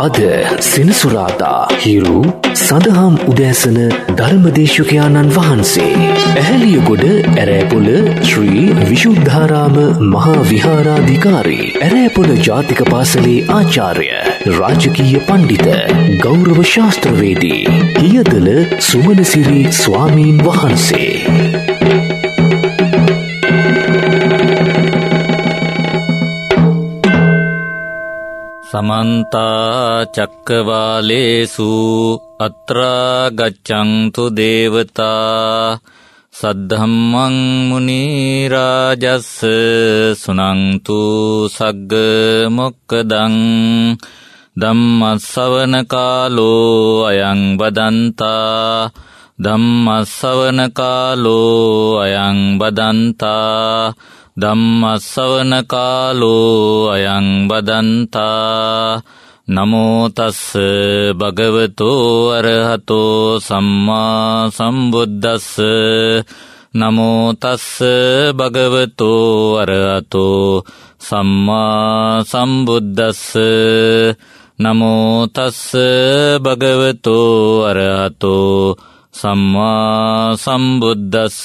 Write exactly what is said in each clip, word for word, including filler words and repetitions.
අද සෙනසුරාදා හිරු සදහම් උදෑසන ධර්මදේශකයාණන් වහන්සේ ඇහැලියගොඩ ඇරෑපොළ ශ්‍රී විශුද්ධාරාම මහා විහාරාධිකාරී ඇරෑපොළ ජාතික පාසලේ ආචාර්ය රාජකීය පණ්ඩිත ගෞරව ශාස්ත්‍රවේදී හියදල සුමනසිරි ස්වාමීන් වහන්සේ. සමන්ත චක්කවාලේසු අත්‍රා ගච්ඡන්තු දේවතා සද්ධම්මං මුනි රාජස්ස සුනන්තු සග්ග මොක්කදං ධම්මස්සවන කාලෝ අයං බදන්තා ධම්මස්සවන කාලෝ අයං බදන්තා ධම්මස්සවන කාලෝ අයං බදන්තා නමෝ තස්ස භගවතෝ අරහතෝ සම්මා සම්බුද්දස්ස නමෝ තස්ස භගවතෝ අරහතෝ සම්මා සම්බුද්දස්ස නමෝ තස්ස භගවතෝ අරහතෝ සම්මා සම්බුද්දස්ස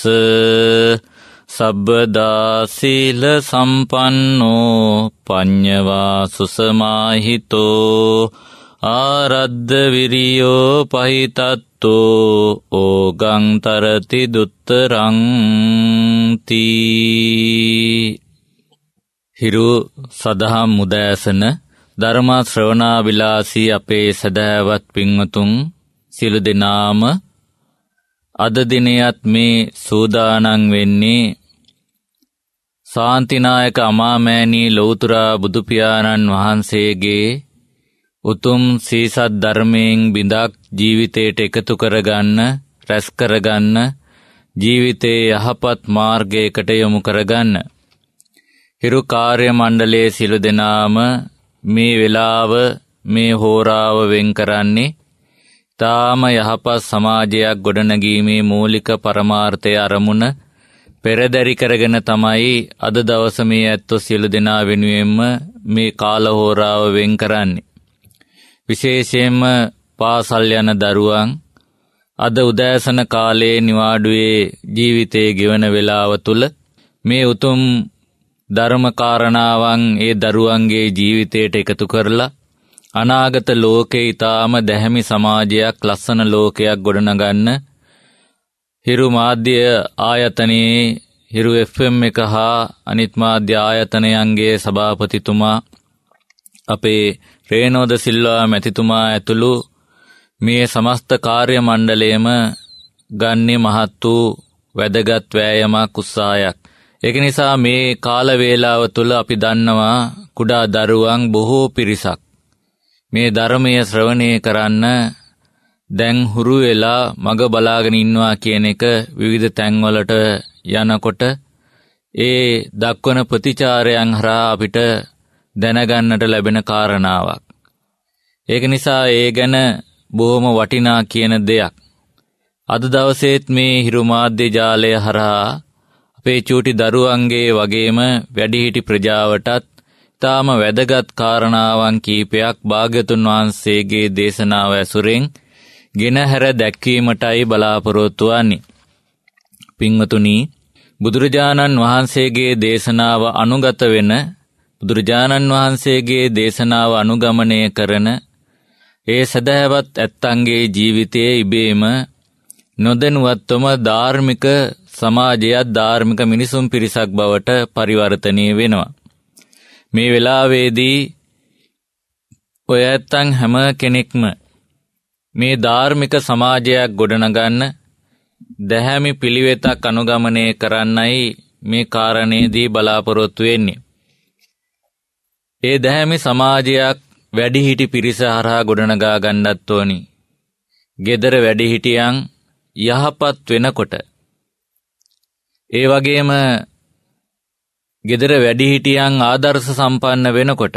සබ්බදා සීල සම්පන්නෝ පඤ්ඤවා සුසමාහිතෝ ආරද්ධ විරියෝ පහිතත්තෝ ඕගං තරති දුත්තරං තී. හිරු සදහම් උදෑසන ධර්ම ශ්‍රවණා විලාසී අපේ සදහවත් පින්වතුන් සියලු දෙනාම අද දිනයත් මේ සූදානම් වෙන්නේ ශාන්තිනායක අමාමෑණී ලෞතුරා බුදු පියාණන් වහන්සේගේ උතුම් සීසත් ධර්මයෙන් බිඳක් ජීවිතයට එකතු කරගන්න, රැස් කරගන්න, ජීවිතයේ යහපත් මාර්ගයකට යොමු කරගන්න. හිරු කාර්ය මණ්ඩලයේ සියලු දෙනාම මේ වෙලාව මේ හෝරාව වෙන් කරන්නේ තාම යහපත් සමාජයක් ගොඩනැගීමේ මූලික පරමාර්ථය අරමුණ පෙරදරි කරගෙන තමයි අද දවස මේ ඇත්තෝ සියලු දෙනා වෙනුවෙන්ම මේ කාලහෝරාව වෙන් කරන්නේ. විශේෂයෙන්ම පාසල් යන දරුවන් අද උදෑසන කාලයේ නිවාඩුවේ ජීවිතයේ ගෙවන වේලාව තුල මේ උතුම් ධර්ම කාරණාවන් ඒ දරුවන්ගේ ජීවිතයට එකතු කරලා අනාගත ලෝකේ ඊටාම දැහැමි සමාජයක්, ලස්සන ලෝකයක් ගොඩනගන්න හිරු මාධ්‍ය ආයතනයේ හිරු එෆ් එම් එක හා අනිත් මාධ්‍ය ආයතනයන්ගේ සභාපතිතුමා අපේ රේනෝද සිල්වා මැතිතුමා ඇතුළු මේ සමස්ත කාර්ය මණ්ඩලයම ගන්නේ මහත් වූ වැදගත් වෑයමක්, උත්සාහයක්. ඒක නිසා මේ කාල වේලාව තුළ අපි දන්නවා කුඩා දරුවන් බොහෝ පිරිසක් මේ ධර්මය ශ්‍රවණය කරන්න දැන් හුරු වෙලා මග බලාගෙන ඉන්නවා කියන එක විවිධ තැන්වලට යනකොට ඒ දක්වන ප්‍රතිචාරයන් හරහා අපිට දැනගන්නට ලැබෙන කාරණාවක්. ඒක නිසා ඒ ගැන බොහොම වටිනා කියන දෙයක්. අද දවසේත් මේ හිරු මාධ්‍ය ජාලය හරහා අපේ චූටි දරුවන්ගේ වගේම වැඩිහිටි ප්‍රජාවටත් තාම වැදගත් කාරණාවන් කීපයක් භාග්‍යතුන් වහන්සේගේ දේශනාව ඇසුරෙන් ගෙනහැර දැක්වීමටයි බලාපොරොත්තු වන්නේ. පින්වතුනි, බුදුරජාණන් වහන්සේගේ දේශනාව අනුගත වෙන, බුදුරජාණන් වහන්සේගේ දේශනාව අනුගමනය කරන ඒ සදහවත් ඇත්තන්ගේ ජීවිතයේ ඉබේම නොදැනුවත්වම ධාර්මික සමාජයක්, ධාර්මික මිනිසුන් පිරිසක් බවට පරිවර්තනය වෙනවා. මේ වෙලාවේදී ඔය ඇත්තන් හැම කෙනෙක්ම මේ ධාර්මික සමාජයක් ගොඩනගන්න, දැහැමි පිළිවෙතක් අනුගමනය කරන්නයි මේ කාරණේදී බලාපොරොත්තු වෙන්නේ. ඒ දැහැමි සමාජයක් වැඩිහිටි පිරිස හරහා ගොඩනගා ගන්නත් ඕනි. ගෙදර වැඩිහිටියන් යහපත් වෙනකොට, ඒ වගේම ගෙදර වැඩිහිටියන් ආදර්ශ සම්පන්න වෙනකොට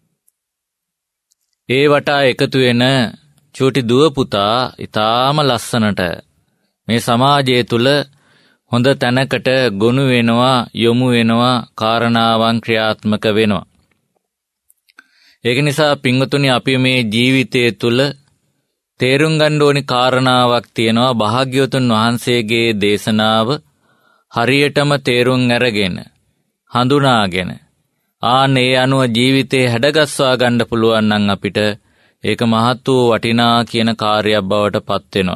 ඒ වටා එකතු වෙන චූටි දුව පුතා ඊටාම ලස්සනට මේ සමාජය තුල හොඳ තැනකට ගොනු වෙනවා, යොමු වෙනවා, කාරණාවන් ක්‍රියාත්මක වෙනවා. ඒක නිසා පින්වතුනි අපි මේ ජීවිතය තුළ තේරුම් ගන්න ඕනි කාරණාවක් තියෙනවා. භාග්‍යවතුන් වහන්සේගේ දේශනාව හරියටම තේරුම් අරගෙන හඳුනාගෙන ආන් ඒ අනුව ජීවිතේ හැඩගස්වා ගන්න පුළුවන් නම් අපිට ඒක මහත් වූ වටිනා කියන කාර්යයක් බවට පත් වෙනවා.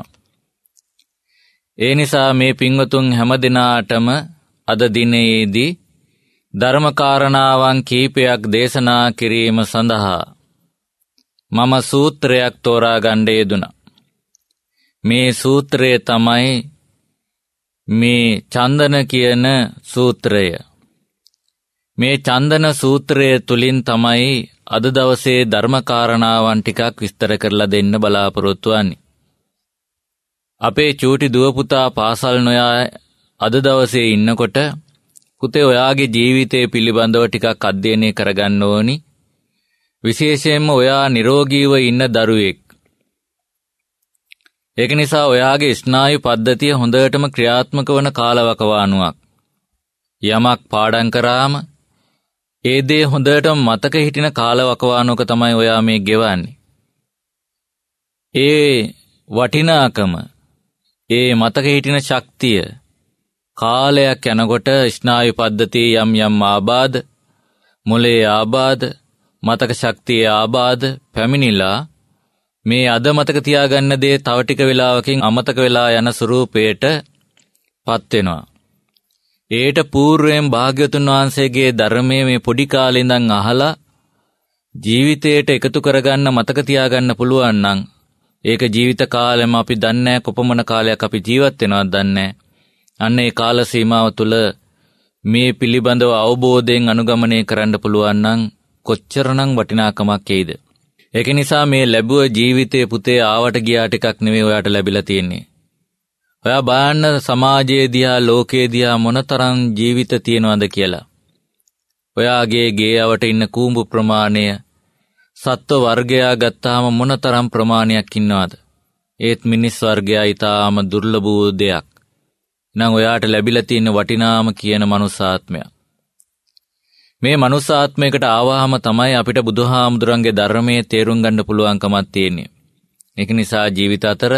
ඒ නිසා මේ පින්වතුන් හැම දිනාටම අද දිනේදී ධර්ම කාරණාවන් කීපයක් දේශනා කිරීම සඳහා මම සූත්‍රයක් තෝරා ගන්න යෙදුණා. මේ සූත්‍රය තමයි මේ චන්දන කියන සූත්‍රය. මේ චන්දන සූත්‍රය තුලින් තමයි අද දවසේ ධර්ම කාරණාවන් ටිකක් විස්තර කරලා දෙන්න බලාපොරොත්තු වෙන්නේ. අපේ චූටි දුව පුතා පාසල් නොයා අද දවසේ ඉන්නකොට පුතේ ඔයාගේ ජීවිතය පිළිබඳව ටිකක් අධ්‍යයනය කරගන්න ඕනි. විශේෂයෙන්ම ඔයා නිරෝගීව ඉන්න දරුවෙක්. ඒක නිසා ඔයාගේ ස්නායු පද්ධතිය හොඳටම ක්‍රියාත්මක වන කාලවකවානුවක්. යමක් පාඩම් කරාම ඒ දේ හොඳටම මතක හිටින කාලවකවානුවක තමයි ඔයා මේ ගෙවන්නේ. ඒ වටිනාකම, ඒ මතක හිටින ශක්තිය කාලයක් යනකොට ස්නායු පද්ධතියේ යම් යම් ආබාධ, මොලේ ආබාධ, මතක ශක්තියේ ආබාධ පැමිණිලා මේ අද මතක තියාගන්න දේ තව ටික වෙලාවකින් අමතක වෙලා යන ස්වරූපයට පත් වෙනවා. ඒට పూర్වයෙන් භාග්‍යවතුන් වහන්සේගේ ධර්මයේ මේ පොඩි කාලේ ඉඳන් අහලා ජීවිතයට එකතු කරගන්න මතක තියාගන්න පුළුවන් නම් ඒක ජීවිත කාලෙම අපි දන්නේ කොපමණ කාලයක් අපි ජීවත් වෙනවද දන්නේ. අන්න ඒ කාල සීමාව තුළ මේ පිළිබඳව අවබෝධයෙන් අනුගමනය කරන්න පුළුවන් නම් කොච්චරනම් වටිනාකමක් එයිද. ඒක නිසා මේ ලැබුව ජීවිතයේ පුතේ ආවට ගියා ටිකක් නෙවෙයි ඔයාට ලැබිලා තියෙන්නේ. ඔයා බලන්න සමාජයේ දිහා, ලෝකයේ දිහා මොනතරම් ජීවිත තියෙනවද කියලා. ඔයාගේ ගේයවට ඉන්න කූඹු ප්‍රමාණය සත්ව වර්ගයා ගත්තාම මොනතරම් ප්‍රමාණයක් ඉන්නවද? ඒත් මිනිස් වර්ගයා ඊටාම දුර්ලභ වූ දෙයක්. නම් ඔයාට ලැබිලා තියෙන වටිනාම කියන මනුස්සාත්මය. මේ මනුස්සාත්මයකට ආවහම තමයි අපිට බුදුහාමුදුරන්ගේ ධර්මයේ තේරුම් ගන්න පුළුවන්කමක් තියෙන්නේ. ඒක නිසා ජීවිත අතර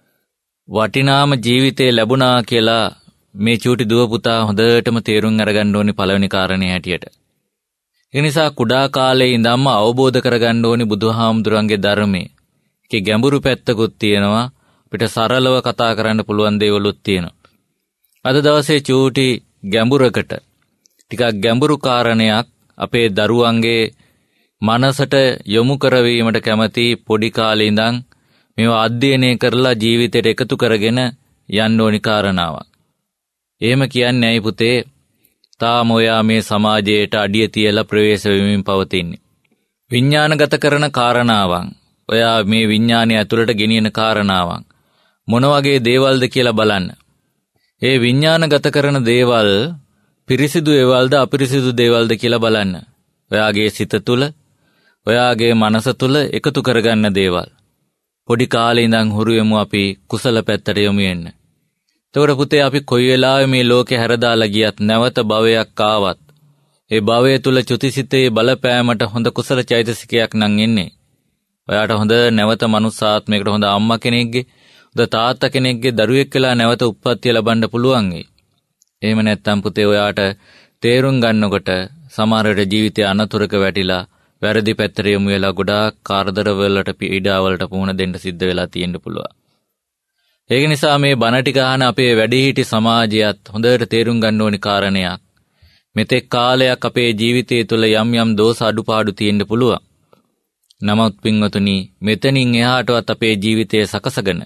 වටිනාම ජීවිතේ ලැබුණා කියලා මේ චූටි දුව පුතා හොඳටම තේරුම් අරගන්න ඕනි පළවෙනි කාරණේ හැටියට. ඒ නිසා කුඩා කාලේ ඉඳන්ම අවබෝධ කරගන්න ඕනි බුදුහාමුදුරන්ගේ ධර්මයේ. ඒකේ ගැඹුරු පැත්තකුත් තියෙනවා. අපිට සරලව කතා කරන්න පුළුවන් දේවලුත් තියෙනවා. අද දවසේ චූටි ගැඹුරකට ටිකක් ගැඹුරු කාරණයක් අපේ දරුවන්ගේ මනසට යොමු කරවීමට කැමති පොඩි කාලේ ඉඳන් මේවා අධ්‍යයනය කරලා ජීවිතයට එකතු කරගෙන යන්න ඕනි කාරණාවක්. එහෙම කියන්නේ ඇයි පුතේ? තාම ඔයා මේ සමාජයට අඩිය තියලා ප්‍රවේශ වෙමින් පවතින්නේ. විඥානගත කරන කාරණාවන්, ඔයා මේ විඥානය ඇතුළට ගෙනියන කාරණාවන් මොන වගේ දේවල්ද කියලා බලන්න. ඒ විඥානගත කරන දේවල් පිරිසිදු ඒවල්ද අපිරිසිදු දේවල්ද කියලා බලන්න. ඔයාගේ සිත තුළ, ඔයාගේ මනස තුළ එකතු කරගන්න දේවල්. පොඩි කාලේ ඉඳන් හුරු වෙමු අපි කුසල පැත්තට යමු වෙන්න. එතකොට පුතේ අපි කොයි වෙලාවෙ මේ ලෝකේ හැරදාලා ගියත් නැවත භවයක් ආවත් ඒ භවය තුල චුතිසිතේ බලපෑමට හොඳ කුසල චෛතසිකයක් නම් එන්නේ. ඔයාට හොඳ නැවත මනුස්සාත්මයකට හොඳ අම්මා කෙනෙක්ගේ, හොඳ තාත්තා කෙනෙක්ගේ දරුවෙක් වෙලා නැවත උප්පත්තිය ලබන්න පුළුවන් වෙයි. එහෙම නැත්නම් පුතේ ඔයාට තේරුම් ගන්නකොට සමහර වෙලට ජීවිතය අනතුරක වැටිලා වැරදි පැත්තට යමු වෙලා ගොඩාක් කාර්දර වලට පීඩා වලට පුහුණ දෙන්න සිද්ධ වෙලා තියෙන්න පුළුවන්. ඒක නිසා මේ බණ ටික අහන අපේ වැඩිහිටි සමාජයත් හොඳට තේරුම් ගන්න ඕනි කාරණයක්. මෙතෙක් කාලයක් අපේ ජීවිතය තුළ යම් යම් දෝෂ අඩුපාඩු තියෙන්න පුළුවන්. නමුත් පින්වතුනි, මෙතනින් එහාටවත් අපේ ජීවිතය සකසගෙන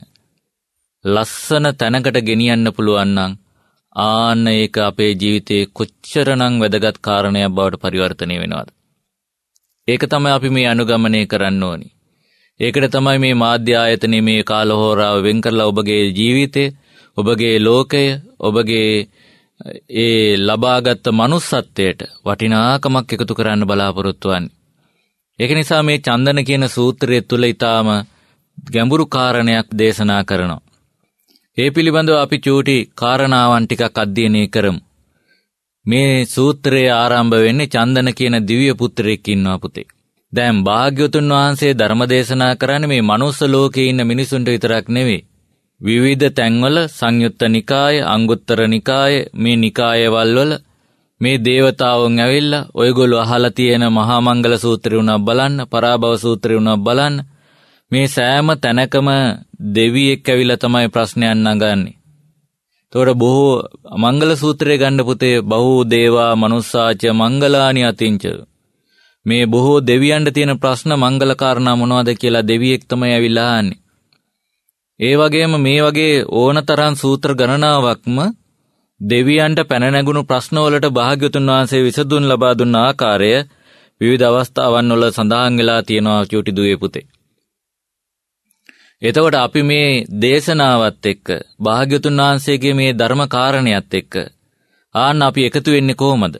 ලස්සන තැනකට ගෙනියන්න පුළුවන් නම් ආන්න ඒක අපේ ජීවිතේ කොච්චරනම් වැදගත් කාරණයක් බවට පරිවර්තනය වෙනවද? ඒක තමයි අපි මේ අනුගමනය කරන්න ඕනි. ඒකට තමයි මේ මාධ්‍ය ආයතනයේ මේ කාලහෝරාව වෙන් කරලා ඔබගේ ජීවිතය, ඔබගේ ලෝකය, ඔබගේ ඒ ලබාගත් manussත්වයට වටිනාකමක් එකතු කරන්න බලාපොරොත්තු වෙන්නේ. ඒක නිසා මේ චන්දන කියන සූත්‍රය තුල ඊටාම ගැඹුරු කාරණයක් දේශනා කරනවා. ඒ පිළිබඳව අපි චූටි කාරණාවන් ටිකක් අධ්‍යයනය කරමු. මේ සූත්‍රයේ ආරම්භ වෙන්නේ චන්දන කියන දිව්‍ය පුත්‍රයෙක් ඉන්නවා පුතේ. දැන් භාග්‍යවතුන් වහන්සේ ධර්ම දේශනා කරන්නේ මේ මනුස්ස ලෝකේ ඉන්න මිනිසුන්ට විතරක් නෙවෙයි. විවිධ තැන්වල සංයුත්ත නිකාය, අංගුත්තර නිකාය, මේ නිකායවල වල මේ දේවතාවුන් ඇවිල්ලා ඔයගොල්ලෝ අහලා තියෙන මහා මංගල සූත්‍රය උනක් බලන්න, පරාභව සූත්‍රය උනක් බලන්න. මේ සෑම තැනකම දෙවියෙක් ඇවිල්ලා තමයි ප්‍රශ්නයන් නගන්නේ. ඒතකොට බොහෝ මංගල සූත්‍රය ගන්න පුතේ බහූ දේවා මනුස්සාච මංගලානි අතිංච. මේ බොහෝ දෙවියන්ට තියෙන ප්‍රශ්න මංගල කාරණා මොනවද කියලා දෙවියෙක් තමයි ඇවිල්ලා අහන්නේ. ඒ වගේම මේ වගේ ඕනතරම් සූත්‍ර ගණනාවක්ම දෙවියන්ට පැන නැගුණු ප්‍රශ්නවලට භාග්‍යවතුන් වහන්සේ විසඳුම් ලබා දුන්න ආකාරය විවිධ අවස්ථාවන් වල සඳහන් වෙලා තියෙනවා චූටි දුවේ පුතේ. එතකොට අපි මේ දේශනාවත් එක්ක භාග්‍යවතුන් වහන්සේගේ මේ ධර්ම කාරණයත් එක්ක ආන්න අපි එකතු වෙන්නේ කොහොමද?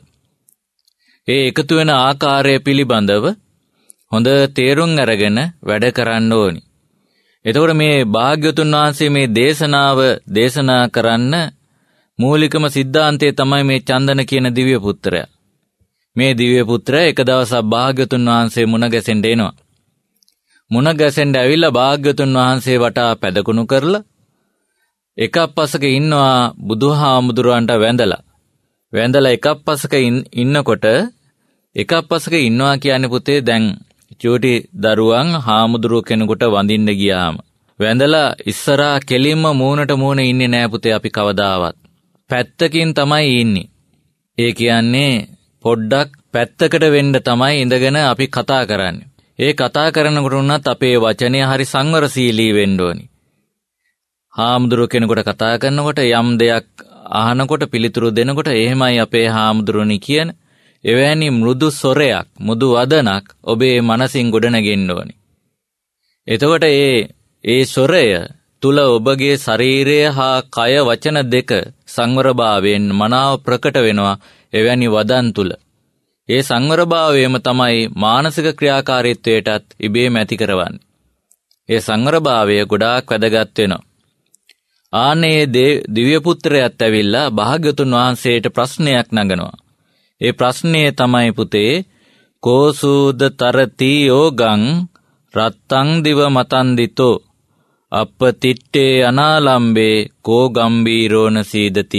ඒ එකතු වෙන ආකාරය පිළිබඳව හොඳ තේරුම් අරගෙන වැඩ කරන්න ඕනි. එතකොට මේ භාග්‍යවතුන් වහන්සේ මේ දේශනාව දේශනා කරන්න මූලිකම સિદ્ધාන්තය තමයි මේ චන්දන කියන දිව්‍ය පුත්‍රයා. මේ දිව්‍ය පුත්‍රයා එක දවසක් භාග්‍යවතුන් වහන්සේ මුණ ගැසෙන්න එනවා. මුණ ගැසෙන්න ඇවිල්ලා භාග්‍යවතුන් වහන්සේ වටා පැදකුණු කරලා එකක් පසක ඉන්නවා බුදුහාමුදුරන්ට වැඳලා. වැඳලා එකක් පසක ඉන්නකොට එකක් පසක ඉන්නවා කියන්නේ පුතේ දැන් චූටි දරුවන් හාමුදුරුව කෙනෙකුට වඳින්න ගියාම වැඳලා ඉස්සරහා කෙලින්ම මූණට මූණ ඉන්නේ නෑ පුතේ අපි කවදාවත්. පැත්තකින් තමයි ඉන්නේ. ඒ කියන්නේ පොඩ්ඩක් පැත්තකට වෙන්න තමයි ඉඳගෙන අපි කතා කරන්නේ. ඒ කතා කරනකොට උනත් අපේ වචනය හරි සංවරශීලී වෙන්න ඕනි. හාමුදුරුව කෙනෙකුට කතා කරනකොට යම් දෙයක් අහනකොට පිළිතුරු දෙනකොට එහෙමයි අපේ හාමුදුරුවනි කියන එවැනි මෘදු ස්වරයක්, මුදු වදනක් ඔබේ මනසින් ගොඩනගෙන්න ඕනි. එතකොට ඒ ඒ ස්වරය තුල ඔබගේ ශරීරය හා කය වචන දෙක සංවරභාවයෙන් මනාව ප්‍රකට වෙනවා එවැනි වදන් තුල. ඒ සංවරභාවයම තමයි මානසික ක්‍රියාකාරීත්වයටත් ඉබේම ඇති කරවන්නේ. ඒ සංවරභාවය ගොඩාක් වැදගත් වෙනවා. ආනේ දිව්‍ය පුත්‍රයාත් ඇවිල්ලා භාග්‍යවතුන් වහන්සේට ප්‍රශ්නයක් නගනවා. ඒ ප්‍රශ්නේ තමයි පුතේ කෝසූද තරති යෝගං රත්තං දිව මතන්දිතෝ අප්පතිට්ඨේ අනාලම්බේ කෝ ගම්බීරෝන සීදති.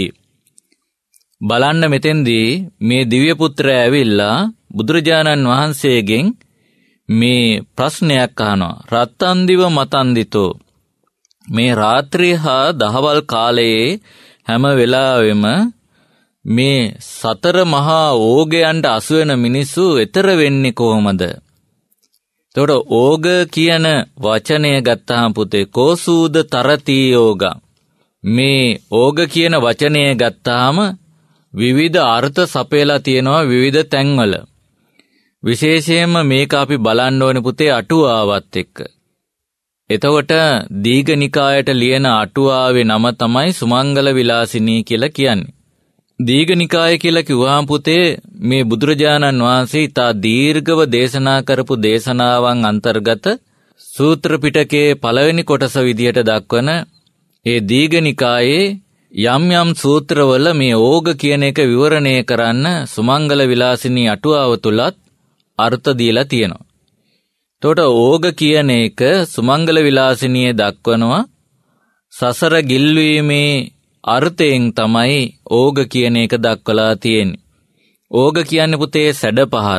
බලන්න මෙතෙන්දී මේ දිව්‍ය පුත්‍රයා ඇවිල්ලා බුදුරජාණන් වහන්සේගෙන් මේ ප්‍රශ්නයක් අහනවා. රත්තං දිව මතන්දිතෝ මේ රාත්‍රිය හා දහවල් කාලයේ හැම වෙලාවෙම මේ සතර මහා ඕගයන්ට අසු වෙන මිනිස්සු ඈතර වෙන්නේ කොහොමද? එතකොට ඕග කියන වචනය ගත්තාම පුතේ කෝසූද තරති යෝග. මේ ඕග කියන වචනය ගත්තාම විවිධ අර්ථ සපයලා තියෙනවා විවිධ තැන්වල. විශේෂයෙන්ම මේක අපි බලන්න ඕනේ පුතේ අටුවාවත් එක්ක. එතකොට දීඝනිකායට ලියන අටුවාවේ නම තමයි සුමංගල විලාසිනී කියලා කියන්නේ. දීඝනිකාය කියලා කිව්වහම පුතේ මේ බුදුරජාණන් වහන්සේ ඉතා දීර්ඝව දේශනා කරපු දේශනාවන් අන්තර්ගත සූත්‍ර පිටකයේ පළවෙනි කොටස විදියට දක්වන ඒ දීඝනිකායේ යම් යම් සූත්‍රවල මේ ඕග කියන එක විවරණය කරන්න සුමංගල විලාසිනී අටුවාව තුලත් අර්ථ දීලා තියෙනවා. එතකොට ඕග කියන එක සුමංගල විලාසිනියේ දක්වනවා සසර ගිල්වීමේ අර්ථයෙන් තමයි ඕග කියන එක දක්වලා තියෙන්නේ. ඕග කියන්නේ පුතේ සැඩපහර.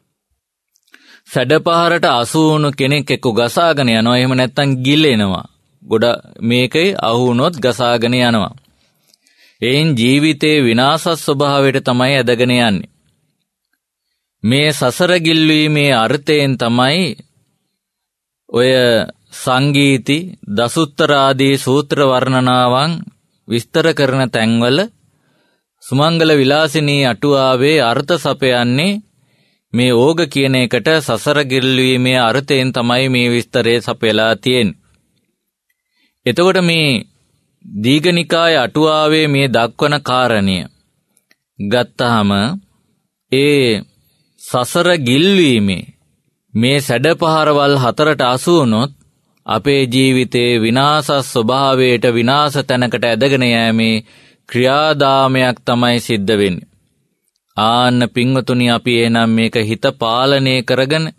සැඩපහරට අසු වුණු කෙනෙක් එක්ක ගසාගෙන යනවා. එහෙම නැත්නම් ගිලෙනවා. ගොඩ මේකේ අහු වුණොත් ගසාගෙන යනවා. එයින් ජීවිතේ විනාශ ස්වභාවයට තමයි ඇදගෙන යන්නේ. මේ සසර ගිල්වීමේ අර්ථයෙන් තමයි ඔය සංගීති දසුත්තර ආදී සූත්‍ර වර්ණනාවන් විස්තර කරන තැන්වල සුමංගල විලාසිනී අටුවාවේ අර්ථ සපයන්නේ මේ ඕග කියන එකට සසර ගිල්වීමේ අර්ථයෙන් තමයි මේ විස්තරය සපයලා තියෙන්නේ. එතකොට මේ දීඝනිකාය අටුවාවේ මේ දක්වන කාරණය ගත්තාම ඒ සසර ගිල්වීමේ මේ සැඩපහරවල් හතරට අසු වුණොත් අපේ ජීවිතේ විනාශ ස්වභාවයට විනාශ තැනකට ඇදගෙන යෑමේ ක්‍රියාදාමයක් තමයි සිද්ධ වෙන්නේ. ආන්න පින්වතුනි අපි එහෙනම් මේක හිත පාලනය කරගෙන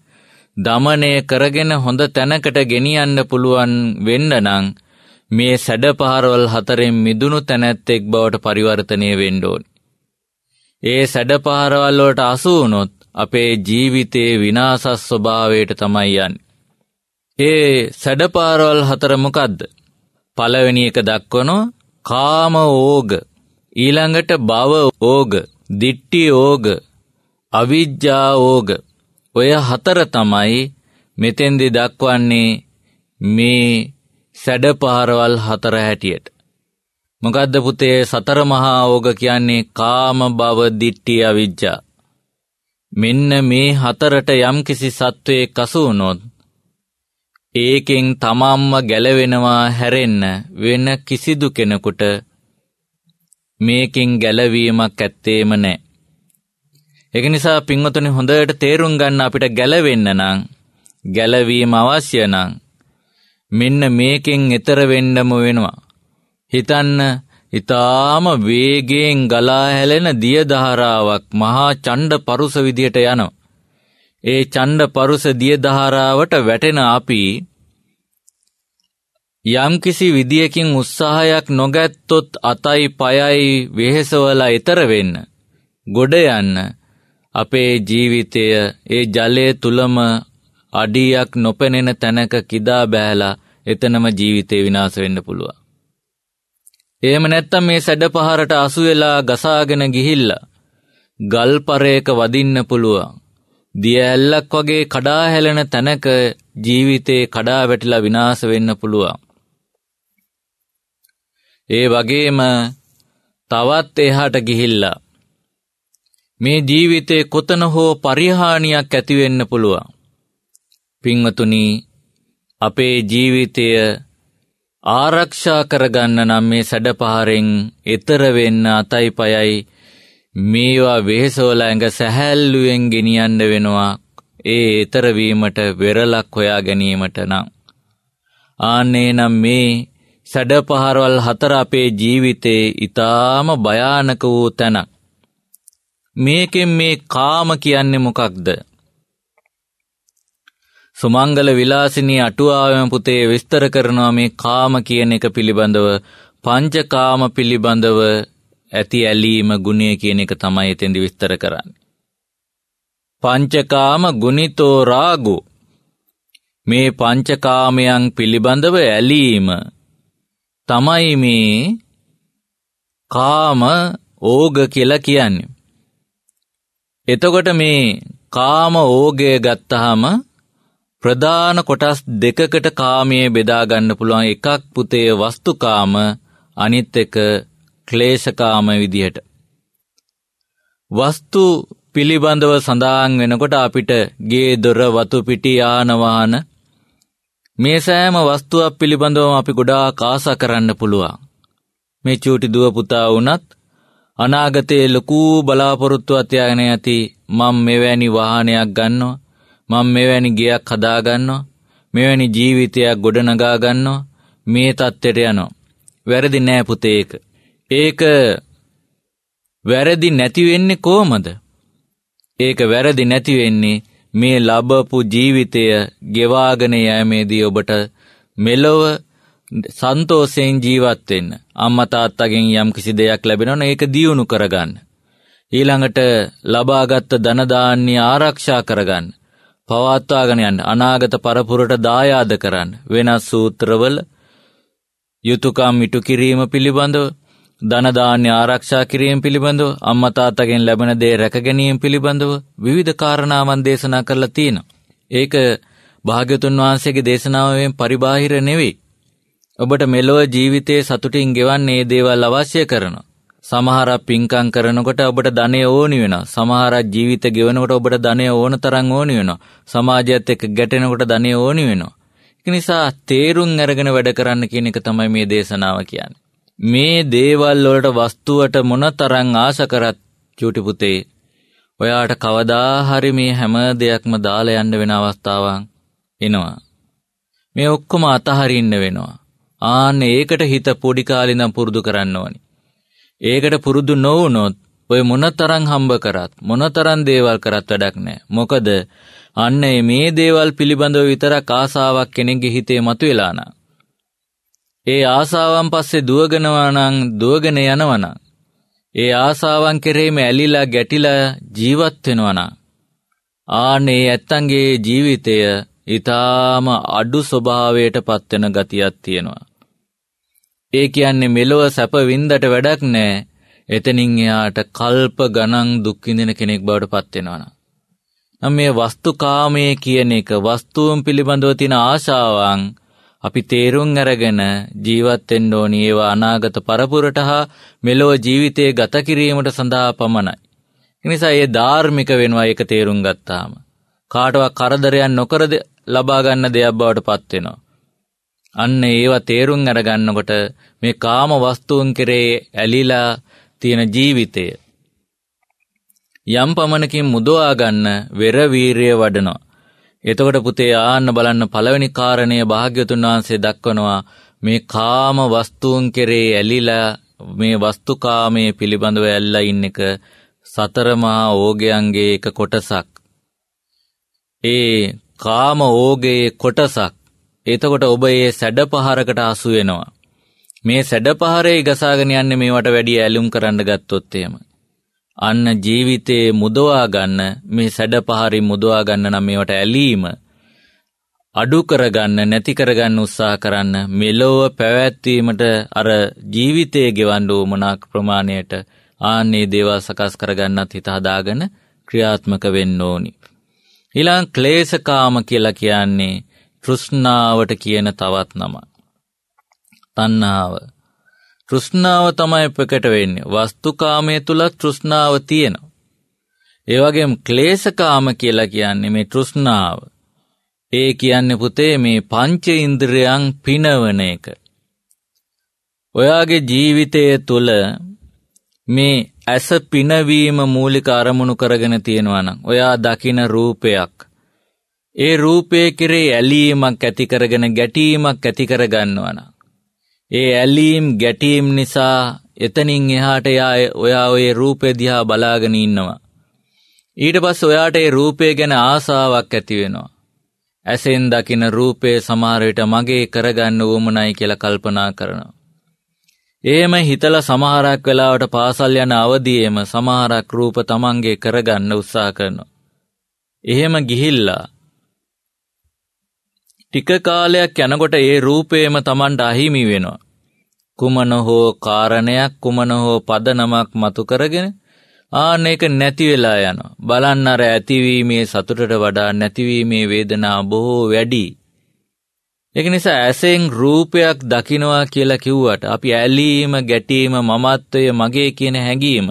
දමනය කරගෙන හොඳ තැනකට ගෙනියන්න පුළුවන් වෙන්න නම් මේ සැඩපහරවල් හතරෙන් මිදුණු තැනැත්තෙක් බවට පරිවර්තනය වෙන්න ඕනේ. ඒ සැඩපහරවල් වලට අසු වුණොත් අපේ ජීවිතයේ විනාශ ස්වභාවයට තමයි යන්නේ. ඒ සැඩපහරවල් හතර මොකද්ද? පළවෙනි එක දක්වනවා කාම ඕග, ඊළඟට භව ඕග, දිට්ඨි ඕග, අවිජ්ජා ඕග. ඔය හතර තමයි මෙතෙන්දි දක්වන්නේ මේ සැඩපහරවල් හතර හැටියට. මොකද්ද පුතේ සතර මහා ඕග කියන්නේ? කාම, භව, දිට්ඨි, අවිජ්ජා. මෙන්න මේ හතරට යම්කිසි සත්වයෙක් අසු වුණොත් ඒකෙන් තමන්ම ගැලවෙනවා හැරෙන්න වෙන කිසිදු කෙනෙකුට මේකෙන් ගැලවීමක් ඇත්තේම නැහැ. ඒක නිසා පින්වතුනි හොඳට තේරුම් ගන්න අපිට ගැලවෙන්න නම් ගැලවීම අවශ්‍ය නම් මෙන්න මේකෙන් එතර වෙන්නම වෙනවා. හිතන්න ඊටාම වේගයෙන් ගලා හැලෙන දිය දහරාවක් මහා ඡණ්ඩ පරුස විදියට යනවා. ඒ ඡණ්ඩ පරුස දිය දහරාවට වැටෙන අපි යම්කිසි විදියකින් උත්සාහයක් නොගත්තොත් අතයි පයයි වෙහෙසවලා ඊතර වෙන්න ගොඩ යන්න අපේ ජීවිතය ඒ ජලයේ තුලම අඩියක් නොපෙනෙන තැනක කිදා බෑලා එතනම ජීවිතේ විනාශ වෙන්න පුළුවන්. එහෙම නැත්තම් මේ සැඩපහරට අසු වෙලා ගසාගෙන ගිහිල්ලා ගල්පරයක වදින්න පුළුවන්. දිය ඇල්ලක් වගේ කඩා හැලෙන තැනක ජීවිතේ කඩා වැටිලා විනාශ වෙන්න පුළුවන්. ඒ වගේම තවත් එහාට ගිහිල්ලා මේ ජීවිතේ කොතන හෝ පරිහානියක් ඇති වෙන්න පුළුවන්. පින්වතුනි අපේ ජීවිතය ආරක්ෂා කරගන්න නම් මේ සැඩපහරෙන් එතර වෙන්න අතයි පයයි මේවා වෙහෙසවල ඇඟ සැහැල්ලුවෙන් ගෙනියන්න වෙනවා. ඒ එතර වීමට වෙරළක් හොයා ගැනීමට නම් ආන්නේ නම් මේ සැඩපහරවල් හතර අපේ ජීවිතේ ඊටාම භයානක වූ තැනක්. මේකෙන් මේ කාම කියන්නේ මොකක්ද? සුමංගල විලාසිනී අටුවාවෙම පුතේ විස්තර කරනවා මේ කාම කියන එක පිළිබඳව. පංචකාම පිළිබඳව ඇති ඇලීම ගුණය කියන එක තමයි එතෙන්දි විස්තර කරන්නේ. පංචකාම ගුණිතෝ රාගෝ. මේ පංචකාමයන් පිළිබඳව ඇලීම තමයි මේ කාම ඕග කියලා කියන්නේ. එතකොට මේ කාම ඕගය ගත්තාම ප්‍රධාන කොටස් දෙකකට කාමයේ බෙදා ගන්න පුළුවන්. එකක් පුතේ වස්තුකාම, අනිත් එක ක්ලේශකාම විදිහට. වස්තු පිළිබඳව සඳහන් වෙනකොට අපිට ගේ දොර වතු පිටි යාන වාහන මේ සෑම වස්තුවක් පිළිබඳවම අපි ගොඩාක් ආසා කරන්න පුළුවන්. මේ චූටි දුව පුතා වුණත් අනාගතයේ ලොකු බලාපොරොත්තුවක් තියාගෙන යති මම මෙවැනි වාහනයක් ගන්නවා, මම මෙවැනි ගෙයක් හදා ගන්නවා, මෙවැනි ජීවිතයක් ගොඩනගා ගන්නවා, මේ තත්ත්වයට යනවා. වැරදි නෑ පුතේ ඒක. ඒක වැරදි නැති වෙන්නේ කොහමද? ඒක වැරදි නැති වෙන්නේ මේ ලැබපු ජීවිතය ගෙවාගෙන යෑමේදී ඔබට මෙලොව සන්තෝෂයෙන් ජීවත් වෙන්න. අම්මා තාත්තගෙන් යම් කිසි දෙයක් ලැබෙනවා නම් ඒක දියුණු කරගන්න. ඊළඟට ලබාගත් ධන දාන්‍ය ආරක්ෂා කරගන්න. පවත්වාගෙන යන්න. අනාගත පරපුරට දායාද කරන්න. වෙනස් සූත්‍රවල යුතුයකම් ඉටු කිරීම පිළිබඳව, ධන දාන්‍ය ආරක්ෂා කිරීම පිළිබඳව, අම්මා තාත්තගෙන් ලැබෙන දේ රැක ගැනීම පිළිබඳව විවිධ කාරණාවන් දේශනා කරලා තියෙනවා. ඒක භාග්‍යවතුන් වහන්සේගේ දේශනාවෙන් පරිබාහිර නෙවෙයි. ඔබට මෙලොව ජීවිතයේ සතුටින් ගෙවන්නේ මේ දේවල් අවශ්‍ය කරනවා. සමහරක් පින්කම් කරනකොට ඔබට ධනය ඕනි වෙනවා. සමහරක් ජීවිත ගෙවනකොට ඔබට ධනය ඕන තරම් ඕනි වෙනවා. සමාජයත් එක්ක ගැටෙනකොට ධනය ඕනි වෙනවා. ඒ නිසා තේරුම් අරගෙන වැඩ කරන්න කියන එක තමයි මේ දේශනාව කියන්නේ. මේ දේවල් වලට වස්තුවට මොනතරම් ආශ කරත් චූටි පුතේ ඔයාට කවදා හරි මේ හැම දෙයක්ම දාලා යන්න වෙන අවස්ථාවක් එනවා. මේ ඔක්කොම අතහරින්න වෙනවා. ආන්න ඒකට හිත පොඩි කාලේ ඉඳන් පුරුදු කරන්න ඕනි. ඒකට පුරුදු නොවුනොත් ඔය මොනතරම් හම්බ කරත් මොනතරම් දේවල් කරත් වැඩක් නැහැ. මොකද අන්න මේ දේවල් පිළිබඳව විතරක් ආසාවක් කෙනෙක්ගේ හිතේ මතුවලා නම් ඒ ආසාවන් පස්සේ දුවගෙනවා නම් දුවගෙන යනවා නම් ඒ ආසාවන් කෙරෙහිම ඇලිලා ගැටිලා ජීවත් වෙනවා නම් ආනේ ඇත්තන්ගේ ජීවිතය ඊටාම අඩු ස්වභාවයට පත් වෙන ගතියක් තියෙනවා. ඒ කියන්නේ මෙලොව සැප වින්දට වැඩක් නැහැ. එතනින් එයාට කල්ප ගණන් දුක් විඳින කෙනෙක් බවට පත් වෙනවා. නම් මේ වස්තුකාමයේ කියන එක වස්තුන් පිළිබඳව තියෙන ආශාවන් අපි තේරුම් අරගෙන ජීවත් වෙන්න ඕනි. ඒවා අනාගත පරපුරට හා මෙලොව ජීවිතයේ ගත කිරීමට සඳහා පමණයි. ඒ නිසා ඒ ධාර්මික වෙනවා ඒක තේරුම් ගත්තාම. කාටවත් කරදරයක් නොකර ලබා ගන්න දෙයක් බවට පත් වෙනවා. අන්න ඒවා තේරුම් අරගන්නකොට මේ කාම වස්තුන් කෙරේ ඇලිලා තියෙන ජීවිතය යම් පමණකින් මුදවා ගන්න වෙර වීරිය වඩනවා. එතකොට පුතේ ආන්න බලන්න පළවෙනි කාරණය භාග්‍යතුන් වහන්සේ දක්වනවා මේ කාම වස්තුන් කෙරේ ඇලිලා මේ වස්තුකාමයේ පිළිබඳව ඇල්ලා ඉන්න එක සතර මහා ඕගයන්ගේ එක කොටසක්. ඒ කාම ඕගයේ කොටසක්. එතකොට ඔබ ඒ සැඩපහරකට අසු වෙනවා. මේ සැඩපහරේ ගසාගෙන යන්නේ මේවට වැඩි ඇලුම් කරන්න ගත්තොත් එහෙම. අන්න ජීවිතේ මුදවා ගන්න මේ සැඩපහරින් මුදවා ගන්න නම් මේවට ඇලීම අඩු කරගන්න නැති කරගන්න උත්සාහ කරන්න මෙලොව පැවැත්වීමට අර ජීවිතයේ ගෙවන්න උවමනා ප්‍රමාණයට ආන්නේ දේවල් සකස් කරගන්නත් හිත හදාගෙන ක්‍රියාත්මක වෙන්න ඕනි. ඊළඟ ක්ලේශකාම කියලා කියන්නේ තෘෂ්ණාවට කියන තවත් නම. තණ්හාව. තෘෂ්ණාව තමයි ප්‍රකට වෙන්නේ. වස්තුකාමයේ තුල තෘෂ්ණාව තියෙනවා. ඒ වගේම ක්ලේශකාම කියලා කියන්නේ මේ තෘෂ්ණාව. ඒ කියන්නේ පුතේ මේ පංච ඉන්ද්‍රියයන් පිනවන එක. ඔයාගේ ජීවිතය තුල මේ ඇස පිනවීම මූලික අරමුණු කරගෙන තියෙනවා නම් ඔයා දකින රූපයක් ඒ රූපයේ කෙරේ ඇලීමක් ඇති කරගෙන ගැටීමක් ඇති කරගන්නවා නම් ඒ ඇලීම් ගැටීම් නිසා එතනින් එහාට ඔයා ඔය රූපේ දිහා බලාගෙන ඉන්නවා. ඊට පස්සේ ඔයාට ඒ රූපය ගැන ආසාවක් ඇති වෙනවා. ඇසෙන් දකින රූපේ සමහර විට මගේ කරගන්න උවමනයි කියලා කල්පනා කරනවා. එහෙම හිතලා සමහරක් වෙලාවට පාසල් යන අවදියේම සමහරක් රූප තමන්ගේ කරගන්න උත්සාහ කරනවා. එහෙම ගිහිල්ලා ටික කාලයක් යනකොට ඒ රූපේම තමන්ට අහිමි වෙනවා. කුමන හෝ කාරණයක් කුමන හෝ පදනමක් මතු කරගෙන ආන්න ඒක නැති වෙලා යනවා. බලන්න අර ඇතිවීමේ සතුටට වඩා නැතිවීමේ වේදනාව බොහෝ වැඩි. ඒක නිසා ඇසෙන් රූපයක් දකින්නවා කියලා කිව්වට අපි ඇලීම ගැටීම මමත්වය මගේ කියන හැඟීම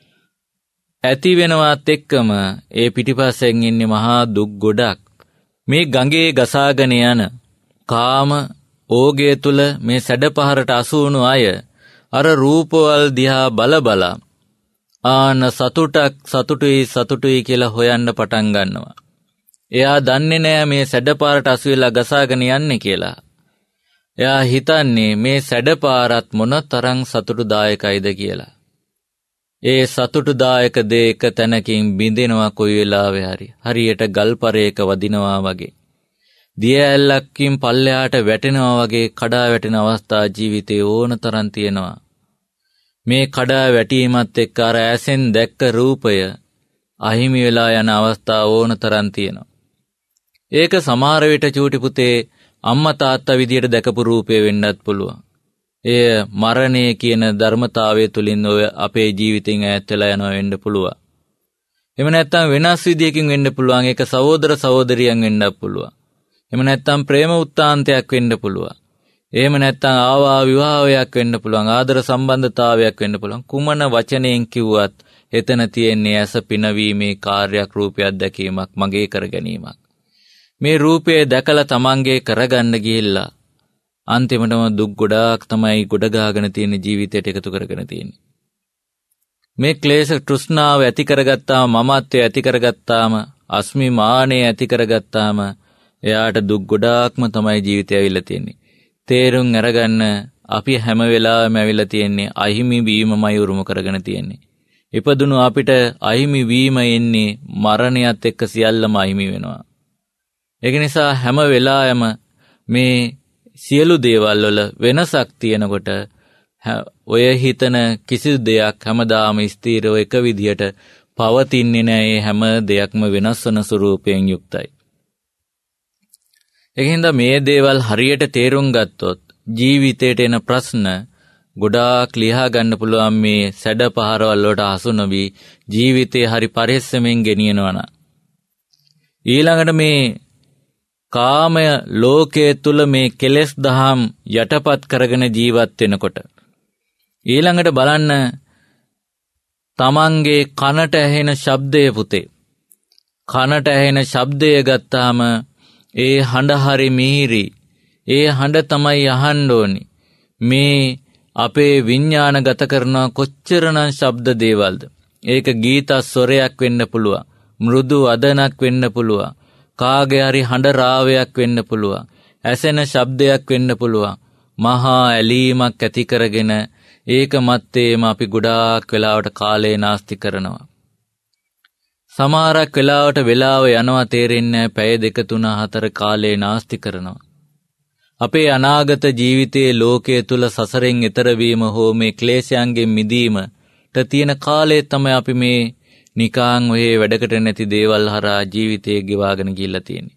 ඇති වෙනවත් එක්කම ඒ පිටිපස්සෙන් ඉන්නේ මහා දුක් ගොඩක්. මේ ගඟේ ගසාගෙන යන කාම ඕගය තුල මේ සැඩපහරට අසු වුණු අය අර රූපවල දිහා බල බල ආන සතුටක් සතුටුයි සතුටුයි කියලා හොයන්න පටන් ගන්නවා. එයා දන්නේ නෑ මේ සැඩපාරට අසු වෙලා ගසාගෙන යන්නේ කියලා. එයා හිතන්නේ මේ සැඩපාරත් මොන තරම් සතුටුදායකයිද කියලා. ඒ සතුටුදායක දේ එක තැනකින් බිඳෙනවා කොයි වෙලාවෙ හරි. හරියට ගල්පරයක වදිනවා වගේ. දිය ඇල්ලක්කින් පල්ලෙහාට වැටෙනවා වගේ කඩා වැටෙන අවස්ථා ජීවිතේ ඕන තරම් තියෙනවා. මේ කඩා වැටීමත් එක්ක අර ඇසෙන් දැක්ක රූපය අහිමි වෙලා යන අවස්ථා ඕන තරම් තියෙනවා. ඒක සමහර විට චූටි පුතේ අම්මා තාත්තා විදියට දැකපු රූපේ වෙන්නත් පුළුවන්. එය මරණය කියන ධර්මතාවය තුලින් ඔය අපේ ජීවිතෙන් ඈත් වෙලා යනවා වෙන්න පුළුවන්. එහෙම නැත්නම් වෙනස් විදියකින් වෙන්න පුළුවන්. ඒක සහෝදර සහෝදරියන් වෙන්නත් පුළුවන්. එහෙම නැත්නම් ප්‍රේම උත්තාන්තයක් වෙන්න පුළුවන්. එහෙම නැත්නම් ආවා විවාහයක් වෙන්න පුළුවන්. ආදර සම්බන්ධතාවයක් වෙන්න පුළුවන්. කුමන වචනයෙන් කිව්වත් එතන තියෙන්නේ ඇස පිනවීමේ කාර්යයක් රූපයක් දැකීමක් මගේ කර ගැනීමක්. මේ රූපය දැකලා තමන්ගේ කරගන්න ගිහිල්ලා අන්තිමටම දුක් ගොඩාක් තමයි ගොඩ ගහගෙන තියෙන ජීවිතයට එකතු කරගෙන තියෙන්නේ. මේ ක්ලේශ තෘෂ්ණාව ඇති කරගත්තාම මමත්වය ඇති කරගත්තාම අස්මිමානය ඇති කරගත්තාම එයාට දුක් ගොඩාක්ම තමයි ජීවිතය ඇවිල්ලා තියෙන්නේ. තේරුම් අරගන්න අපි හැම වෙලාවෙම ඇවිල්ලා තියෙන්නේ අහිමි වීමමයි උරුම කරගෙන තියෙන්නේ. ඉපදුණු අපිට අහිමි වීම එන්නේ මරණයත් එක්ක සියල්ලම අහිමි වෙනවා. ඒක නිසා හැම වෙලාවෙම මේ සියලු දේවල් වල වෙනසක් තියෙනකොට ඔය හිතන කිසිදු දෙයක් හැමදාම ස්ථිරව එක විදියට පවතින්නේ නැහැ. ඒ හැම දෙයක්ම වෙනස් වන ස්වરૂපයෙන් යුක්තයි. ඒකින්ද මේ දේවල් හරියට තේරුම් ගත්තොත් ජීවිතේට එන ප්‍රශ්න ගොඩාක් ලියා ගන්න පුළුවන්. මේ සැඩ පහරවල් වලට හසු නොවි ජීවිතේ හරි පරිස්සමෙන් ගෙනියනවා නම්. ඊළඟට මේ කාමය ලෝකයේ තුල මේ කෙලෙස් දහම් යටපත් කරගෙන ජීවත් වෙනකොට ඊළඟට බලන්න තමන්ගේ කනට ඇහෙන ශබ්දය පුතේ. කනට ඇහෙන ශබ්දය ගත්තාම ඒ හඬ හරි මිහිරි. ඒ හඬ තමයි අහන්න ඕනි. මේ අපේ විඥාන ගත කරන කොච්චරනම් ශබ්ද දේවල්ද. ඒක ගීත ස්වරයක් වෙන්න පුළුවන්. මෘදු අදනක් වෙන්න පුළුවන්. කාගේ හරි හඬ රාවයක් වෙන්න පුළුවන්. ඇසෙන ශබ්දයක් වෙන්න පුළුවන්. මහා ඇලීමක් ඇති කරගෙන ඒක මැත්තේම අපි ගොඩාක් වෙලාවට කාලේ නාස්ති කරනවා. සමහරක් වෙලාවට වෙලාව යනවා තේරෙන්නේ නැහැ. පැය දෙක තුන හතර කාලේ නාස්ති කරනවා. අපේ අනාගත ජීවිතයේ ලෝකයේ තුල සසරෙන් එතර වීම හෝ මේ ක්ලේශයන්ගෙන් මිදීමට තියෙන කාලේ තමයි අපි මේ නිකාන් ඔය වැඩකට නැති දේවල් හරහා ජීවිතේ ගෙවාගෙන ගිහිල්ලා තියෙන්නේ.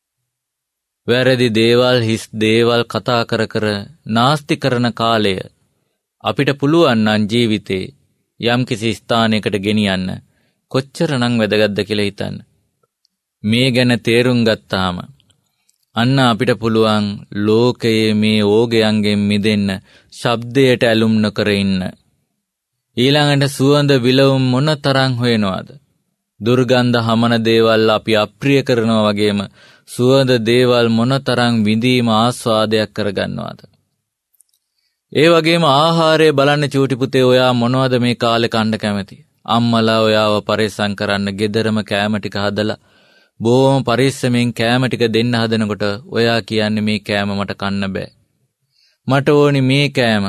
වැරදි දේවල් හිස් දේවල් කතා කර කර නාස්ති කරන කාලය අපිට පුළුවන් නම් ජීවිතේ යම් කිසි ස්ථානයකට ගෙනියන්න කොච්චරනම් වැදගත්ද කියලා හිතන්න. මේ ගැන තේරුම් ගත්තාම අන්න අපිට පුළුවන් ලෝකයේ මේ ඕගයන්ගෙන් මිදෙන්න, ශබ්දයට ඇලුම් නොකර ඉන්න. ඊළඟට සුවඳ විලවුම් මොන තරම් හොයනවාද? දුර්ගන්ධ හමන දේවල් අපි අප්‍රිය කරනවා වගේම සුවඳ දේවල් මොන තරම් විඳීම ආස්වාදයක් කරගන්නවාද? ඒ වගේම ආහාරය බලන්න චූටි පුතේ, ඔයා මොනවද මේ කාලේ කන්න කැමති? අම්මලා ඔයාව පරිස්සම් කරන්න ගෙදරම කෑම ටික හදලා බොහොම පරිස්සමෙන් කෑම ටික දෙන්න හදනකොට ඔයා කියන්නේ මේ කෑම මට කන්න බෑ. මට ඕනි මේ කෑම.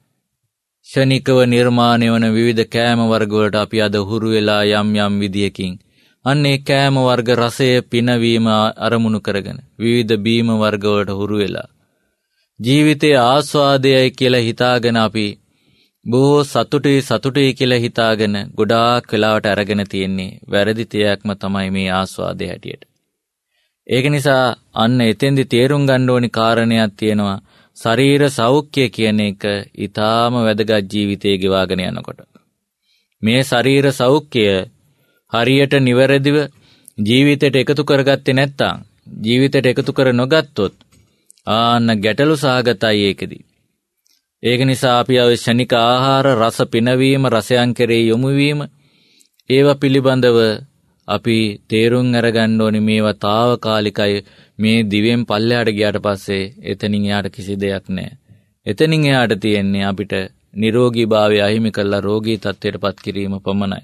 ශනිකව නිර්මාණය වන විවිධ කෑම වර්ග වලට අපි අද හුරු වෙලා යම් යම් විදියකින් අන්නේ කෑම වර්ග රසය පිනවීම අරමුණු කරගෙන විවිධ බීම වර්ග වලට හුරු වෙලා ජීවිතයේ ආස්වාදයයි කියලා හිතාගෙන අපි බොහෝ සතුටුයි සතුටුයි කියලා හිතාගෙන ගොඩාක් වෙලාවට අරගෙන තියෙන්නේ වැරදි තියක්ම තමයි මේ ආස්වාදයේ හැටියට. ඒක නිසා අන්න එතෙන්දි තේරුම් ගන්න ඕනි කාරණයක් තියෙනවා. ශරීර සෞඛ්‍ය කියන එක ඊටාම වැදගත් ජීවිතයේ ගෙවාගෙන යනකොට. මේ ශරීර සෞඛ්‍ය හරියට නිවැරදිව ජීවිතයට එකතු කරගත්තේ නැත්නම් ජීවිතයට එකතු කර නොගත්තොත් ආන්න ගැටලු සහගතයි ඒකෙදි. ඒක නිසා අපි ආවේ ශනික ආහාර රස පිනවීම රසයන් කෙරෙහි යොමු වීම ඒවා පිළිබඳව අපි තේරුම් අරගන්න ඕනේ. මේවා తాවකාලිකයි. මේ දිවෙන් පල්ලෙහාට ගියාට පස්සේ එතනින් එහාට කිසි දෙයක් නැහැ. එතනින් එහාට තියෙන්නේ අපිට නිරෝගීභාවය අහිමි කරලා රෝගී තත්ත්වයටපත් කිරීම පමණයි.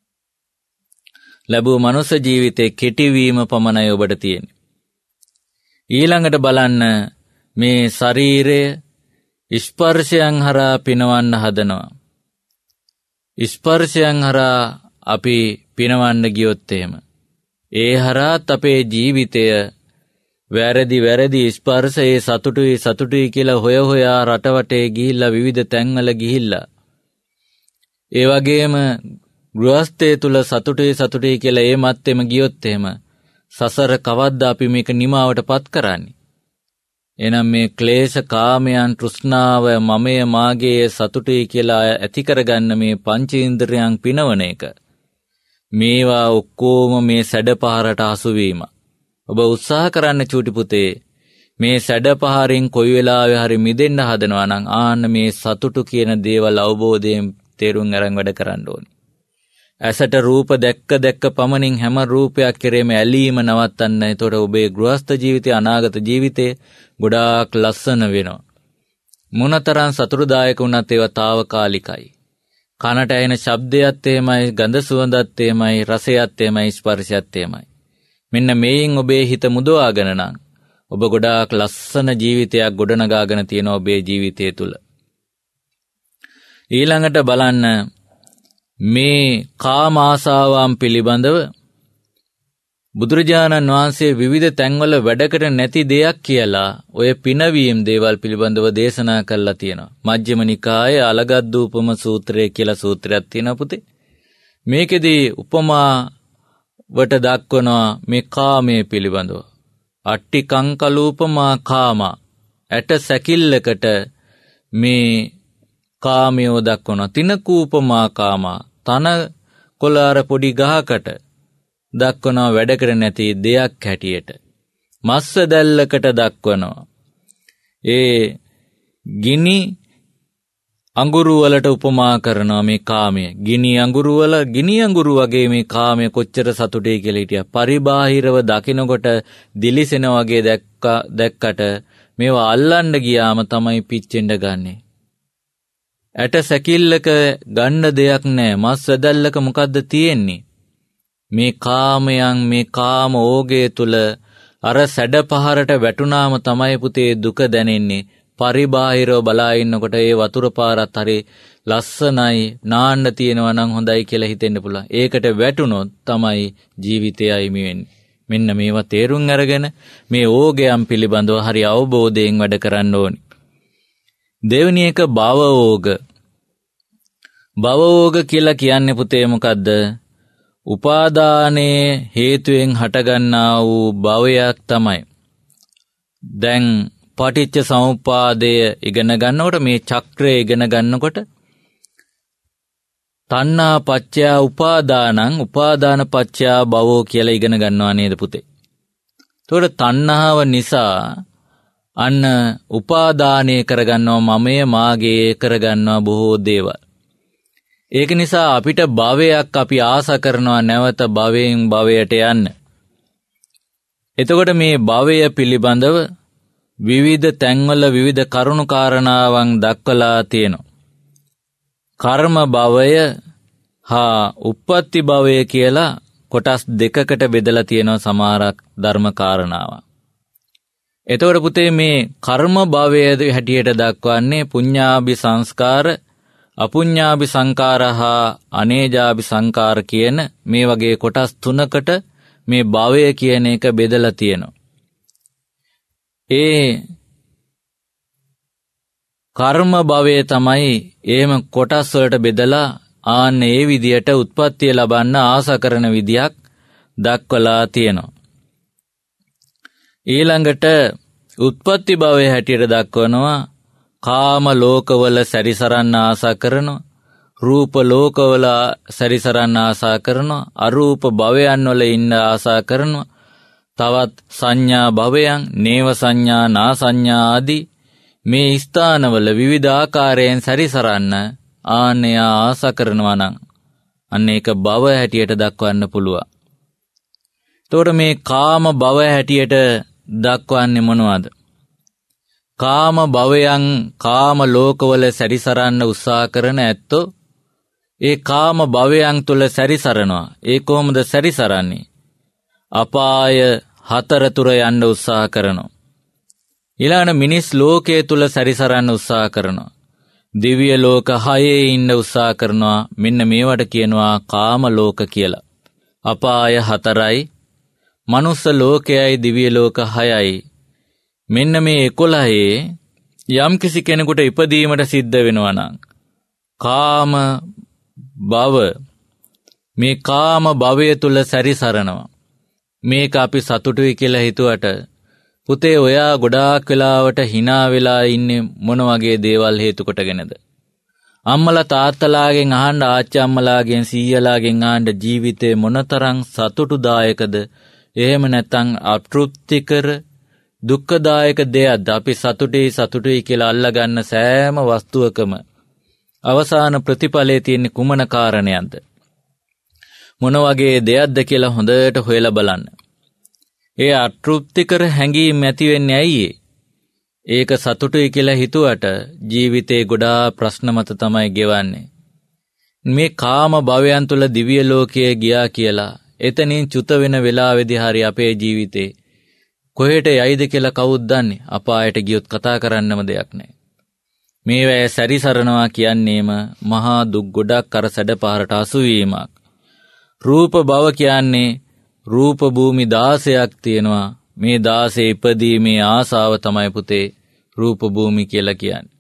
ලැබුව මනුස්ස ජීවිතේ කෙටි වීම පමණයි ඔබට තියෙන්නේ. ඊළඟට බලන්න මේ ශරීරය ස්පර්ශයන් හරහා පිනවන්න හදනවා. ස්පර්ශයන් හරහා අපි පිනවන්න ගියොත් එහෙම ඒ හරහාත් අපේ ජීවිතය වැරදි වැරදි ස්පර්ශයේ සතුටුයි සතුටුයි කියලා හොය හොයා රටවටේ ගිහිල්ලා විවිධ තැන්වල ගිහිල්ලා ඒ වගේම ගෘහස්ථයේ තුල සතුටුයි සතුටුයි කියලා ඒ මැත්තේම ගියොත් එහෙම සසර කවද්ද අපි මේක නිමාවටපත් කරන්නේ? එනම් මේ ක්ලේශ කාමයන් තෘෂ්ණාව මමය මාගේ සතුටුයි කියලා ඇති කරගන්න මේ පංචේන්ද්‍රයන් පිනවන එක මේවා ඔක්කොම මේ සැඩපහරට හසු වීම. ඔබ උත්සාහ කරන්න චූටි පුතේ මේ සැඩපහරින් කොයි වෙලාවෙ හරි මිදෙන්න හදනවා නම් ආන්න මේ සතුටු කියන දේවල් අවබෝධයෙන් තේරුම් අරන් වැඩ කරන්න ඕනේ. ඇසට රූප දැක්ක දැක්ක පමණින් හැම රූපයක් කෙරෙහිම ඇලීම නවත්තන්න. එතකොට ඔබේ ගෘහස්ත ජීවිතය අනාගත ජීවිතේ ගොඩාක් ලස්සන වෙනවා. මොනතරම් සතුටුදායක වුණත් ඒවා తాවකාලිකයි. කනට ඇහෙන ශබ්දයත් එහෙමයි, ගඳ සුවඳත් එහෙමයි, රසයත් එහෙමයි, ස්පර්ශයත් එහෙමයි. මෙන්න මේන් ඔබේ හිත මුදවාගෙන නම් ඔබ ගොඩාක් ලස්සන ජීවිතයක් ගොඩනගාගෙන තියෙන ඔබේ ජීවිතය තුළ. ඊළඟට බලන්න මේ කාම ආසාවන් පිළිබඳව බුදුරජාණන් වහන්සේ විවිධ තැන්වල වැඩකට නැති දෙයක් කියලා ඔය පිනවීම් දේවල් පිළිබඳව දේශනා කරලා තියෙනවා. මජ්ක්‍ධිම නිකායේ අලගද්දූපම සූත්‍රය කියලා සූත්‍රයක් තියෙනවා පුතේ. මේකෙදී උපමා වට දක්වනවා මේ කාමයේ පිළිබඳව. අට්ටි කංකලූපමා කාම ඇට සැකිල්ලකට මේ කාමයෝ දක්වනවා. තිනකූපමා කාම තන කොළාර පොඩි ගහකට දක්වනවා වැඩකට නැති දෙයක් හැටියට. මස්ස දැල්ලකට දක්වනවා. ඒ ගිනි අඟුරු වලට උපමා කරනවා මේ කාමය. ගිනි අඟුරු වල ගිනි අඟුරු වගේ මේ කාමය කොච්චර සතුටේ කියලා හිටියා. පරිබාහිරව දකිනකොට දිලිසෙන වගේ දැක්ක දැක්කට මේවා අල්ලන්න ගියාම තමයි පිච්චෙන්න ගන්නෙ. ඇට සැකිල්ලක ගන්න දෙයක් නැහැ. මස් වැදල්ලක මොකද්ද තියෙන්නේ? මේ කාමයන් මේ කාම ඕගය තුල අර සැඩ පහරට වැටුනාම තමයි පුතේ දුක දැනෙන්නේ. පරිබාහිරව බලා ඉන්නකොට ඒ වතුර පාරත් හරි ලස්සනයි නාන්න තියෙනවා නම් හොඳයි කියලා හිතෙන්න පුළුවන්. ඒකට වැටුනොත් තමයි ජීවිතය අයිමි වෙන්නේ. මෙන්න මේවා තේරුම් අරගෙන මේ ඕගයන් පිළිබඳව හරි අවබෝධයෙන් වැඩ කරන්න ඕනි. දෙවෙනි එක භවෝග. භවෝග කියලා කියන්නේ පුතේ මොකද්ද? උපාදානයේ හේතුවෙන් හටගන්නා වූ භවයක් තමයි. දැන් පටිච්ච සමුප්පාදය ඉගෙන ගන්නකොට මේ චක්‍රය ඉගෙන ගන්නකොට තණ්හා පච්චය උපාදානං උපාදාන පච්චය භවෝ කියලා ඉගෙන ගන්නවා නේද පුතේ? ඒතකොට තණ්හාව නිසා අන්න උපාදානය කරගන්නවා මමයේ මාගේ කරගන්නවා බොහෝ දේවල්. ඒක නිසා අපිට භවයක් අපි ආස කරනවා නැවත භවයෙන් භවයට යන්න. එතකොට මේ භවය පිළිබඳව විවිධ තැන්වල විවිධ කරුණු කාරණාවන් දක්වලා තියෙනවා. කර්ම භවය හා උප්පත්ති භවය කියලා කොටස් දෙකකට බෙදලා තියෙනවා සමහරක් ධර්ම කාරණාවන්. එතකොට පුතේ මේ කර්ම භවය හැටියට දක්වන්නේ පුඤ්ඤාභි සංස්කාර, අපුඤ්ඤාභි සංකාර හා අනේජාභි සංකාර කියන මේ වගේ කොටස් තුනකට මේ භවය කියන එක බෙදලා තියෙනවා. ඒ කර්ම භවය තමයි එහෙම කොටස් වලට බෙදලා ආන්න ඒ විදියට උත්පත්තිය ලබන්න ආස කරන විදියක් දක්වලා තියෙනවා. ඊළඟට උත්පත්ති භවය හැටියට දක්වනවා කාම ලෝකවල සැරිසරන්න ආසා කරනවා, රූප ලෝකවල සැරිසරන්න ආසා කරනවා, අරූප භවයන් වල ඉන්න ආසා කරනවා, තවත් සංඥා භවයන්, නේව සංඥා, නා සංඥා ආදී මේ ස්ථානවල විවිධ ආකාරයෙන් සැරිසරන්න ආන්‍ය ආසා කරනවා නම් අන්න ඒක භව හැටියට දක්වන්න පුළුවන්. එතකොට මේ කාම භව හැටියට දක්වන්නේ මොනවද? කාම භවයන් කාම ලෝකවල සැරිසරන්න උත්සාහ කරන ඇත්තෝ ඒ කාම භවයන් තුල සැරිසරනවා. ඒ කොහොමද සැරිසරන්නේ? අපාය හතර තුර යන්න උත්සාහ කරනවා. ඊළඟ මිනිස් ලෝකයේ තුල සැරිසරන්න උත්සාහ කරනවා. දිව්‍ය ලෝක හයේ ඉන්න උත්සාහ කරනවා. මෙන්න මේවට කියනවා කාම ලෝක කියලා. අපාය හතරයි, මනුස්ස ලෝකයයි, දිව්‍ය ලෝක හයයි. මෙන්න මේ එකොළහේ යම් කිසි කෙනෙකුට ඉපදීමට සිද්ධ වෙනවා නම් කාම භව මේ කාම භවය තුල සැරිසරනවා. මේක අපි සතුටුයි කියලා හිතුවට පුතේ ඔයා ගොඩාක් වෙලාවට hina වෙලා ඉන්නේ මොන වගේ දේවල් හේතු කොටගෙනද? අම්මලා තාත්තලාගෙන් අහන්න, ආච්චි අම්මලාගෙන් සීයලාගෙන් අහන්න ජීවිතේ මොනතරම් සතුටුදායකද? එහෙම නැත්නම් අතෘප්තිකර දුක්ඛදායක දෙයක්ද? අපි සතුටේ සතුටුයි කියලා අල්ලගන්න සෑම වස්තුවකම අවසාන ප්‍රතිඵලයේ තියෙන කුමන කාරණයක්ද? මොන වගේ දෙයක්ද කියලා හොඳට හොයලා බලන්න. ඒ අතෘප්තිකර හැඟීම් ඇති වෙන්නේ ඇයි? ඒක සතුටුයි කියලා හිතුවට ජීවිතේ ගොඩාක් ප්‍රශ්න මත තමයි ගෙවන්නේ. මේ කාම භවයන් තුල දිව්‍ය ලෝකයේ ගියා කියලා එතනින් චුත වෙන වෙලාවේදී හරි අපේ ජීවිතේ කොහෙට යයිද කියලා කවුද දන්නේ? අපායට ගියොත් කතා කරන්නම දෙයක් නැහැ. මේවැය සැරිසරනවා කියන්නේම මහා දුක් ගොඩක් අර සැඩ පහරට අසු වීමක්. රූප භව කියන්නේ රූප භූමි දාසයක් තියෙනවා. මේ දාසේ ඉපදීමේ ආසාව තමයි පුතේ රූප භූමි කියලා කියන්නේ.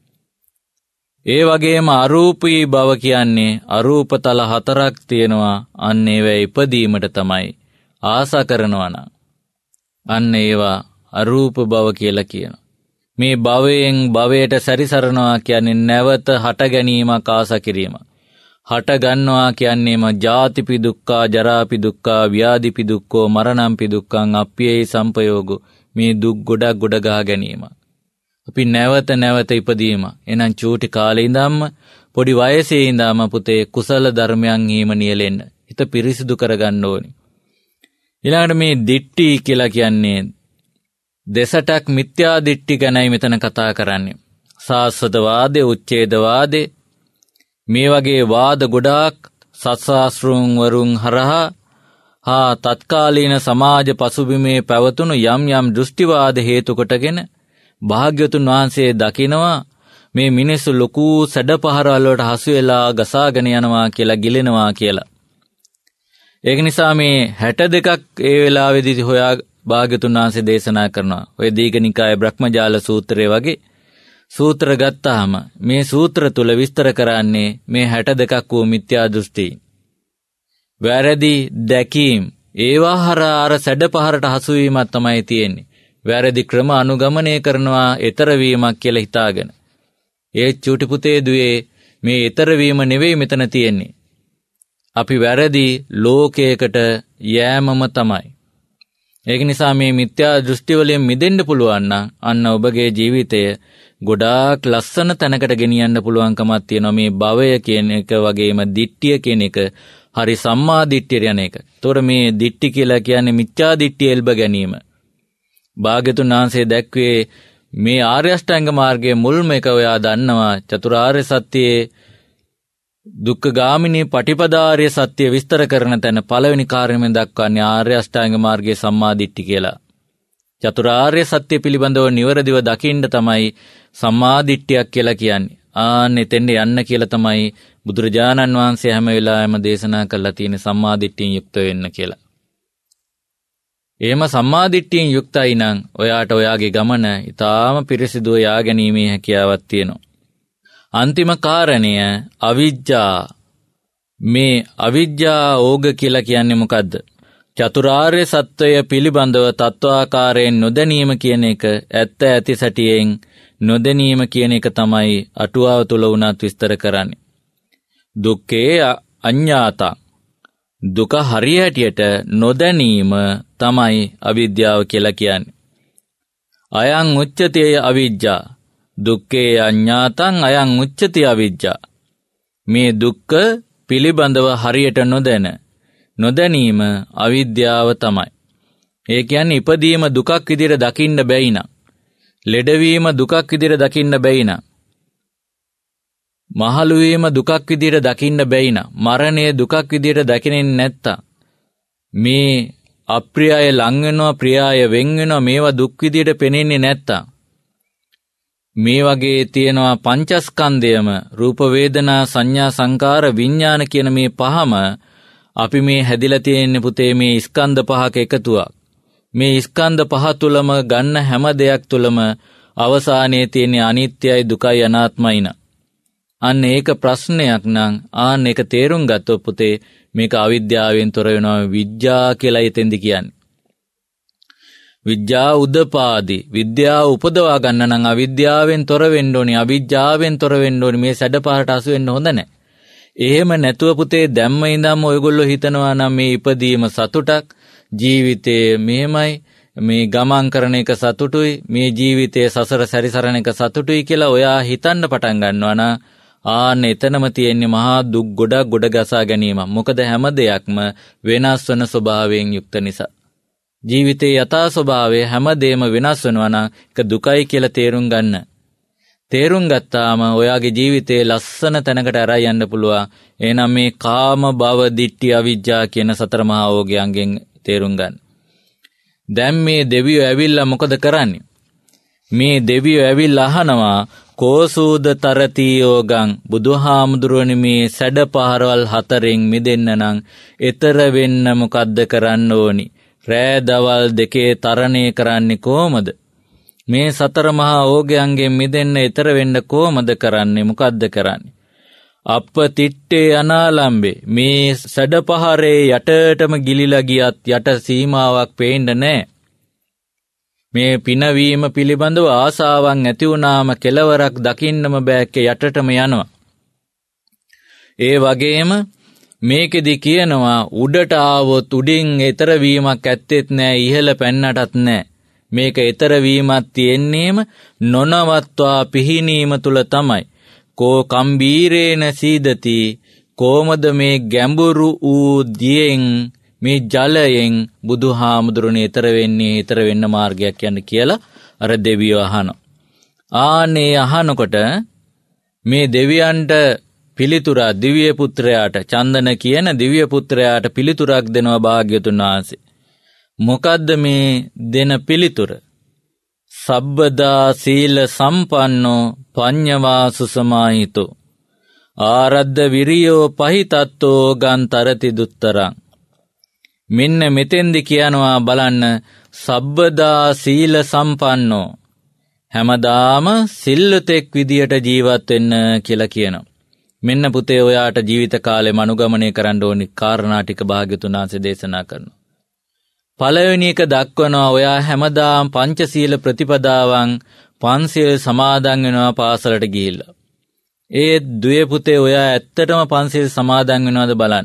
ඒ වගේම අරූපී භව කියන්නේ අරූපතල හතරක් තියෙනවා. අන්න ඒවා ඉපදීමට තමයි ආසා කරනවා නම් අන්න ඒවා අරූප භව කියලා කියනවා. මේ භවයෙන් භවයට සැරිසරනවා කියන්නේ නැවත හට ගැනීමක් ආසා කිරීම. හට ගන්නවා කියන්නේම ජාතිපි දුක්ඛා ජරාපි දුක්ඛා ව්‍යාධිපි දුක්ඛෝ මරණම්පි දුක්ඛං අප්පියේ සංපයෝගෝ මේ දුක් ගොඩක් ගොඩ ගහ ගැනීම. අපි නැවත නැවත ඉපදීම. එහෙනම් චූටි කාලේ ඉඳන්ම පොඩි වයසේ ඉඳන්ම පුතේ කුසල ධර්මයන් හීම නියැලෙන්න. හිත පිරිසිදු කරගන්න ඕනි. ඊළඟට මේ දිට්ඨි කියලා කියන්නේ දෙසටක් මිත්‍යා දිට්ඨි ගැනයි මෙතන කතා කරන්නේ. සාස්වතවාදේ, උච්ඡේදවාදේ මේ වගේ වාද ගොඩාක් සත්ශාස්ත්‍රූන් වරුන් හරහා හා තත්කාලීන සමාජ පසුබිමේ පැවතුණු යම් යම් දෘෂ්ටිවාද හේතු කොටගෙන භාග්‍යවතුන් වහන්සේ දකිනවා මේ මිනිස්සු ලොකු සැඩපහරවල් වලට හසු වෙලා ගසාගෙන යනවා කියලා ගිලෙනවා කියලා. ඒක නිසා මේ හැට දෙකක් ඒ වෙලාවේදී හොයා භාග්‍යවතුන් වහන්සේ දේශනා කරනවා. ඔය දීඝනිකායේ බ්‍රහ්මජාල සූත්‍රය වගේ සූත්‍ර ගත්තාම මේ සූත්‍ර තුල විස්තර කරන්නේ මේ හැට දෙකක් වූ මිත්‍යා දෘෂ්ටි. වැරදි දැකීම් ඒවා හරහා අර සැඩපහරට හසු වීමක් තමයි තියෙන්නේ. වැරදි ක්‍රම අනුගමනය කරනවා ඊතර වීමක් කියලා හිතාගෙන. ඒ චූටි පුතේ දුවේ මේ ඊතර වීම නෙවෙයි මෙතන තියෙන්නේ. අපි වැරදි ලෝකයකට යෑමම තමයි. ඒක නිසා මේ මිත්‍යා දෘෂ්ටි වලින් මිදෙන්න පුළුවන් නම් අන්න ඔබගේ ජීවිතය ගොඩාක් ලස්සන තැනකට ගෙනියන්න පුළුවන්කමක් තියෙනවා. මේ භවය කියන එක වගේම දිට්ඨිය කියන එක හරි සම්මා දිට්ඨිය යන එක. ඒතොර මේ දිට්ඨි කියලා කියන්නේ මිත්‍යා දිට්ඨිය එල්බ ගැනීම. භාග්‍යතුන් වහන්සේ දැක්වේ මේ ආර්ය අෂ්ටාංග මාර්ගයේ මුල්ම එක ඔයා දන්නවා චතුරාර්ය සත්‍යයේ දුක්ඛ ගාමිනී පටිපදාාර්ය සත්‍ය විස්තර කරන තැන පළවෙනි කාර්යයෙන් දක්වන්නේ ආර්ය අෂ්ටාංග මාර්ගයේ සම්මා දිට්ඨි කියලා. චතුරාර්ය සත්‍ය පිළිබඳව නිවරදිව දකින්න තමයි සම්මා දිට්ඨියක් කියලා කියන්නේ. ආන්න එතෙන්ට යන්න කියලා තමයි බුදුරජාණන් වහන්සේ හැම වෙලාවෙම දේශනා කරලා තියෙන සම්මා දිට්ඨියෙන් යුක්ත වෙන්න කියලා. එහෙම සම්මා දිට්ඨියෙන් යුක්තයි නම් ඔයාට ඔයාගේ ගමන ඊටාම පිරිසිදුව යා ගැනීමේ හැකියාවක් තියෙනවා. අන්තිම කාරණය අවිජ්ජා. මේ අවිජ්ජා ඕග කියලා කියන්නේ මොකද්ද? චතුරාර්ය සත්‍යය පිළිබඳව තත්වාකාරයෙන් නොදැනීම කියන එක ඇත්ත ඇති සැටියෙන් නොදැනීම කියන එක තමයි අටුවාව තුල උනත් විස්තර කරන්නේ. දුක්ඛේ අඤ්ඤාතං. දුක හරියටියට නොදැනීම තමයි අවිද්‍යාව කියලා කියන්නේ. අයං උච්චති අවිජ්ජා. දුක්ඛේ අඤ්ඤාතං අයං උච්චති අවිජ්ජා. මේ දුක්ඛ පිළිබඳව හරියට නොදැන නොදැනීම අවිද්‍යාව තමයි. ඒ කියන්නේ ඉපදීම දුකක් විදිහට දකින්න බැයි නම්, ලෙඩවීම දුකක් විදිහට දකින්න බැයි නම්, මහලු වීම දුකක් විදිහට දකින්න බැයි නම්, මරණය දුකක් විදිහට දකින්නේ නැත්තම්, මේ අප්‍රියය ලං වෙනවා ප්‍රියය වෙන් වෙනවා මේවා දුක් විදිහට පෙනෙන්නේ නැත්තම්, මේ වගේ තියෙනවා පංචස්කන්ධයම රූප වේදනා සංඥා සංකාර විඥාන කියන මේ පහම අපි මේ හැදිලා තියෙන පුතේ මේ ස්කන්ධ පහක එකතුවක්. මේ ස්කන්ධ පහ තුලම ගන්න හැම දෙයක් තුලම අවසානයේ තියෙන අනිත්‍යයි දුකයි අනාත්මයි න. අන්න ඒක ප්‍රශ්නයක් නම් ආන්න ඒක තේරුම් ගත්තොත් පුතේ මේක අවිද්‍යාවෙන් තොර වෙනවා විඥා කියලා එතෙන්දි කියන්නේ. විද්‍යා උදපාදි විද්‍යාව උපදවා ගන්න නම් අවිද්‍යාවෙන් තොර වෙන්න ඕනි. අවිජ්ජාවෙන් තොර වෙන්න ඕනි. මේ සැඩපහරට අසු වෙන්න හොඳ නැහැ. එහෙම නැතුව පුතේ දැම්ම ඉඳන්ම ඔයගොල්ලෝ හිතනවා නම් මේ ඉපදීම සතුටක්, ජීවිතේ මෙහෙමයි, මේ ගමන් කරන එක සතුටුයි, මේ ජීවිතයේ සසර සැරිසරන එක සතුටුයි කියලා ඔයා හිතන්න පටන් ගන්නවා නම් ආන්න එතනම තියෙන්නේ මහා දුක් ගොඩක් ගොඩ ගසා ගැනීම. මොකද හැම දෙයක්ම වෙනස් වන ස්වභාවයෙන් යුක්ත නිසා. ජීවිතයේ යථා ස්වභාවය හැමදේම වෙනස් වෙනවා නම් ඒක දුකයි කියලා තේරුම් ගන්න. තේරුම් ගත්තාම ඔයාගේ ජීවිතේ ලස්සන තැනකට අරයි යන්න පුළුවන්. එහෙනම් මේ කාම භව දිට්ඨි අවිජ්ජා කියන සතර මහා ඕගයන්ගෙන් තේරුම් ගන්න. දැන් මේ දෙවියෝ ඇවිල්ලා මොකද කරන්නේ? මේ දෙවියෝ ඇවිල්ලා අහනවා කෝසූද තරති යෝගං බුදුහාමුදුරනේ මේ සැඩ පහරවල් හතරෙන් මිදෙන්න නම් ඊතර වෙන්න මොකද්ද කරන්න ඕනි? රෑ දවල් දෙකේ තරණය කරන්නේ කොහමද? මේ සතර මහා ඕගයන්ගෙන් මිදෙන්න ඊතර වෙන්න කොහමද කරන්නේ? මොකද්ද කරන්නේ? අප්ප තිට්ටේ අනාලම්බේ මේ සැඩපහරේ යටටම ගිලිලා ගියත් යට සීමාවක් පේන්න නැහැ. මේ පිනවීම පිළිබඳව ආසාවන් ඇති වුණාම කෙලවරක් දකින්නම බෑකේ යටටම යනවා. ඒ වගේම මේකෙදි කියනවා උඩට ආවොත් උඩින් ඊතර වීමක් ඇත්තෙත් නැහැ, ඉහළ පැන්නටත් නැහැ. මේක ඊතර වීමක් තියෙන්නේම නොනවත්වා පිහිනීම තුල තමයි. කෝ කම්බීරේන සීදති කොමද මේ ගැඹුරු වූ දියෙන් මේ ජලයෙන් බුදුහාමුදුරනේ ඊතර වෙන්නේ ඊතර වෙන්න මාර්ගයක් යන්න කියලා අර දෙවියෝ අහනවා. ආනේ අහනකොට මේ දෙවියන්ට පිළිතුරා දිව්‍ය පුත්‍රයාට චන්දන කියන දිව්‍ය පුත්‍රයාට පිළිතුරක් දෙනවා භාග්‍යතුන් වහන්සේ. මොකද්ද මේ දෙන පිළිතුර? සබ්බදා සීල සම්පන්නෝ පඤ්ඤවා සුසමාහිතෝ ආරද්ධ විරියෝ පහිතත්තෝ ගන්තරති දුත්තරං. මෙන්න මෙතෙන්දි කියනවා බලන්න සබ්බදා සීල සම්පන්නෝ හැමදාම සිල්ලතෙක් විදියට ජීවත් වෙන්න කියලා කියනවා. මෙන්න පුතේ ඔයාට ජීවිත කාලෙම අනුගමනය කරන්න ඕනි කාරණා ටික භාග්‍යතුන් වහන්සේ දේශනා කරනවා. පළවෙනි එක දක්වනවා ඔයා හැමදාම පංචශීල ප්‍රතිපදාවන් පන්සිල් සමාදන් වෙනවා පාසලට ගිහිල්ලා. ඒ දුවේ පුතේ ඔයා ඇත්තටම පන්සිල් සමාදන් වෙනවද බලන්න.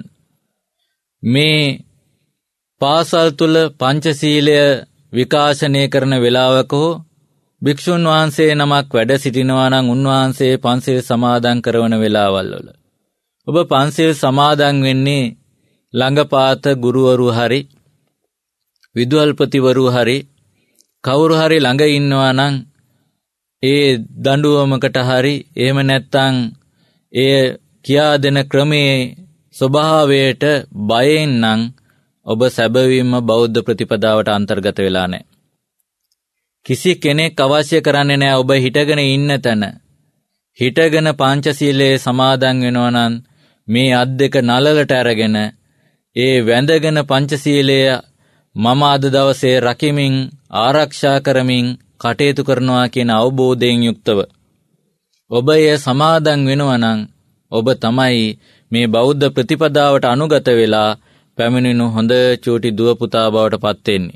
මේ පාසල් තුල පංචශීලය විකාශනය කරන වෙලාවක හෝ භික්ෂුන් වහන්සේ නමක් වැඩ සිටිනවා නම් උන්වහන්සේ පන්සිල් සමාදන් කරන වෙලාවල් වල ඔබ පන්සිල් සමාදන් වෙන්නේ ළඟපාත ගුරුවරු හරි විදුහල්පතිවරු හරි කවුරු හරි ළඟ ඉන්නවා නම් ඒ දඬුවමකට හරි එහෙම නැත්නම් ඒ කියා දෙන ක්‍රමයේ ස්වභාවයට බයෙන් නම් ඔබ සැබවින්ම බෞද්ධ ප්‍රතිපදාවට අන්තර්ගත වෙලා නැහැ. කිසි කෙනෙක් අවශ්‍ය කරන්නේ නැහැ ඔබ හිටගෙන ඉන්න තැන හිටගෙන පංචශීලයේ සමාදන් වෙනවා නම් මේ අත් දෙක නලලට අරගෙන ඒ වැඳගෙන පංචශීලය මම අද දවසේ රකිමින් ආරක්ෂා කරමින් කටයුතු කරනවා කියන අවබෝධයෙන් යුක්තව ඔබ එය සමාදන් වෙනවා නම් ඔබ තමයි මේ බෞද්ධ ප්‍රතිපදාවට අනුගත වෙලා පැමිණෙනු හොඳ චූටි දුව පුතා බවට පත් වෙන්නේ.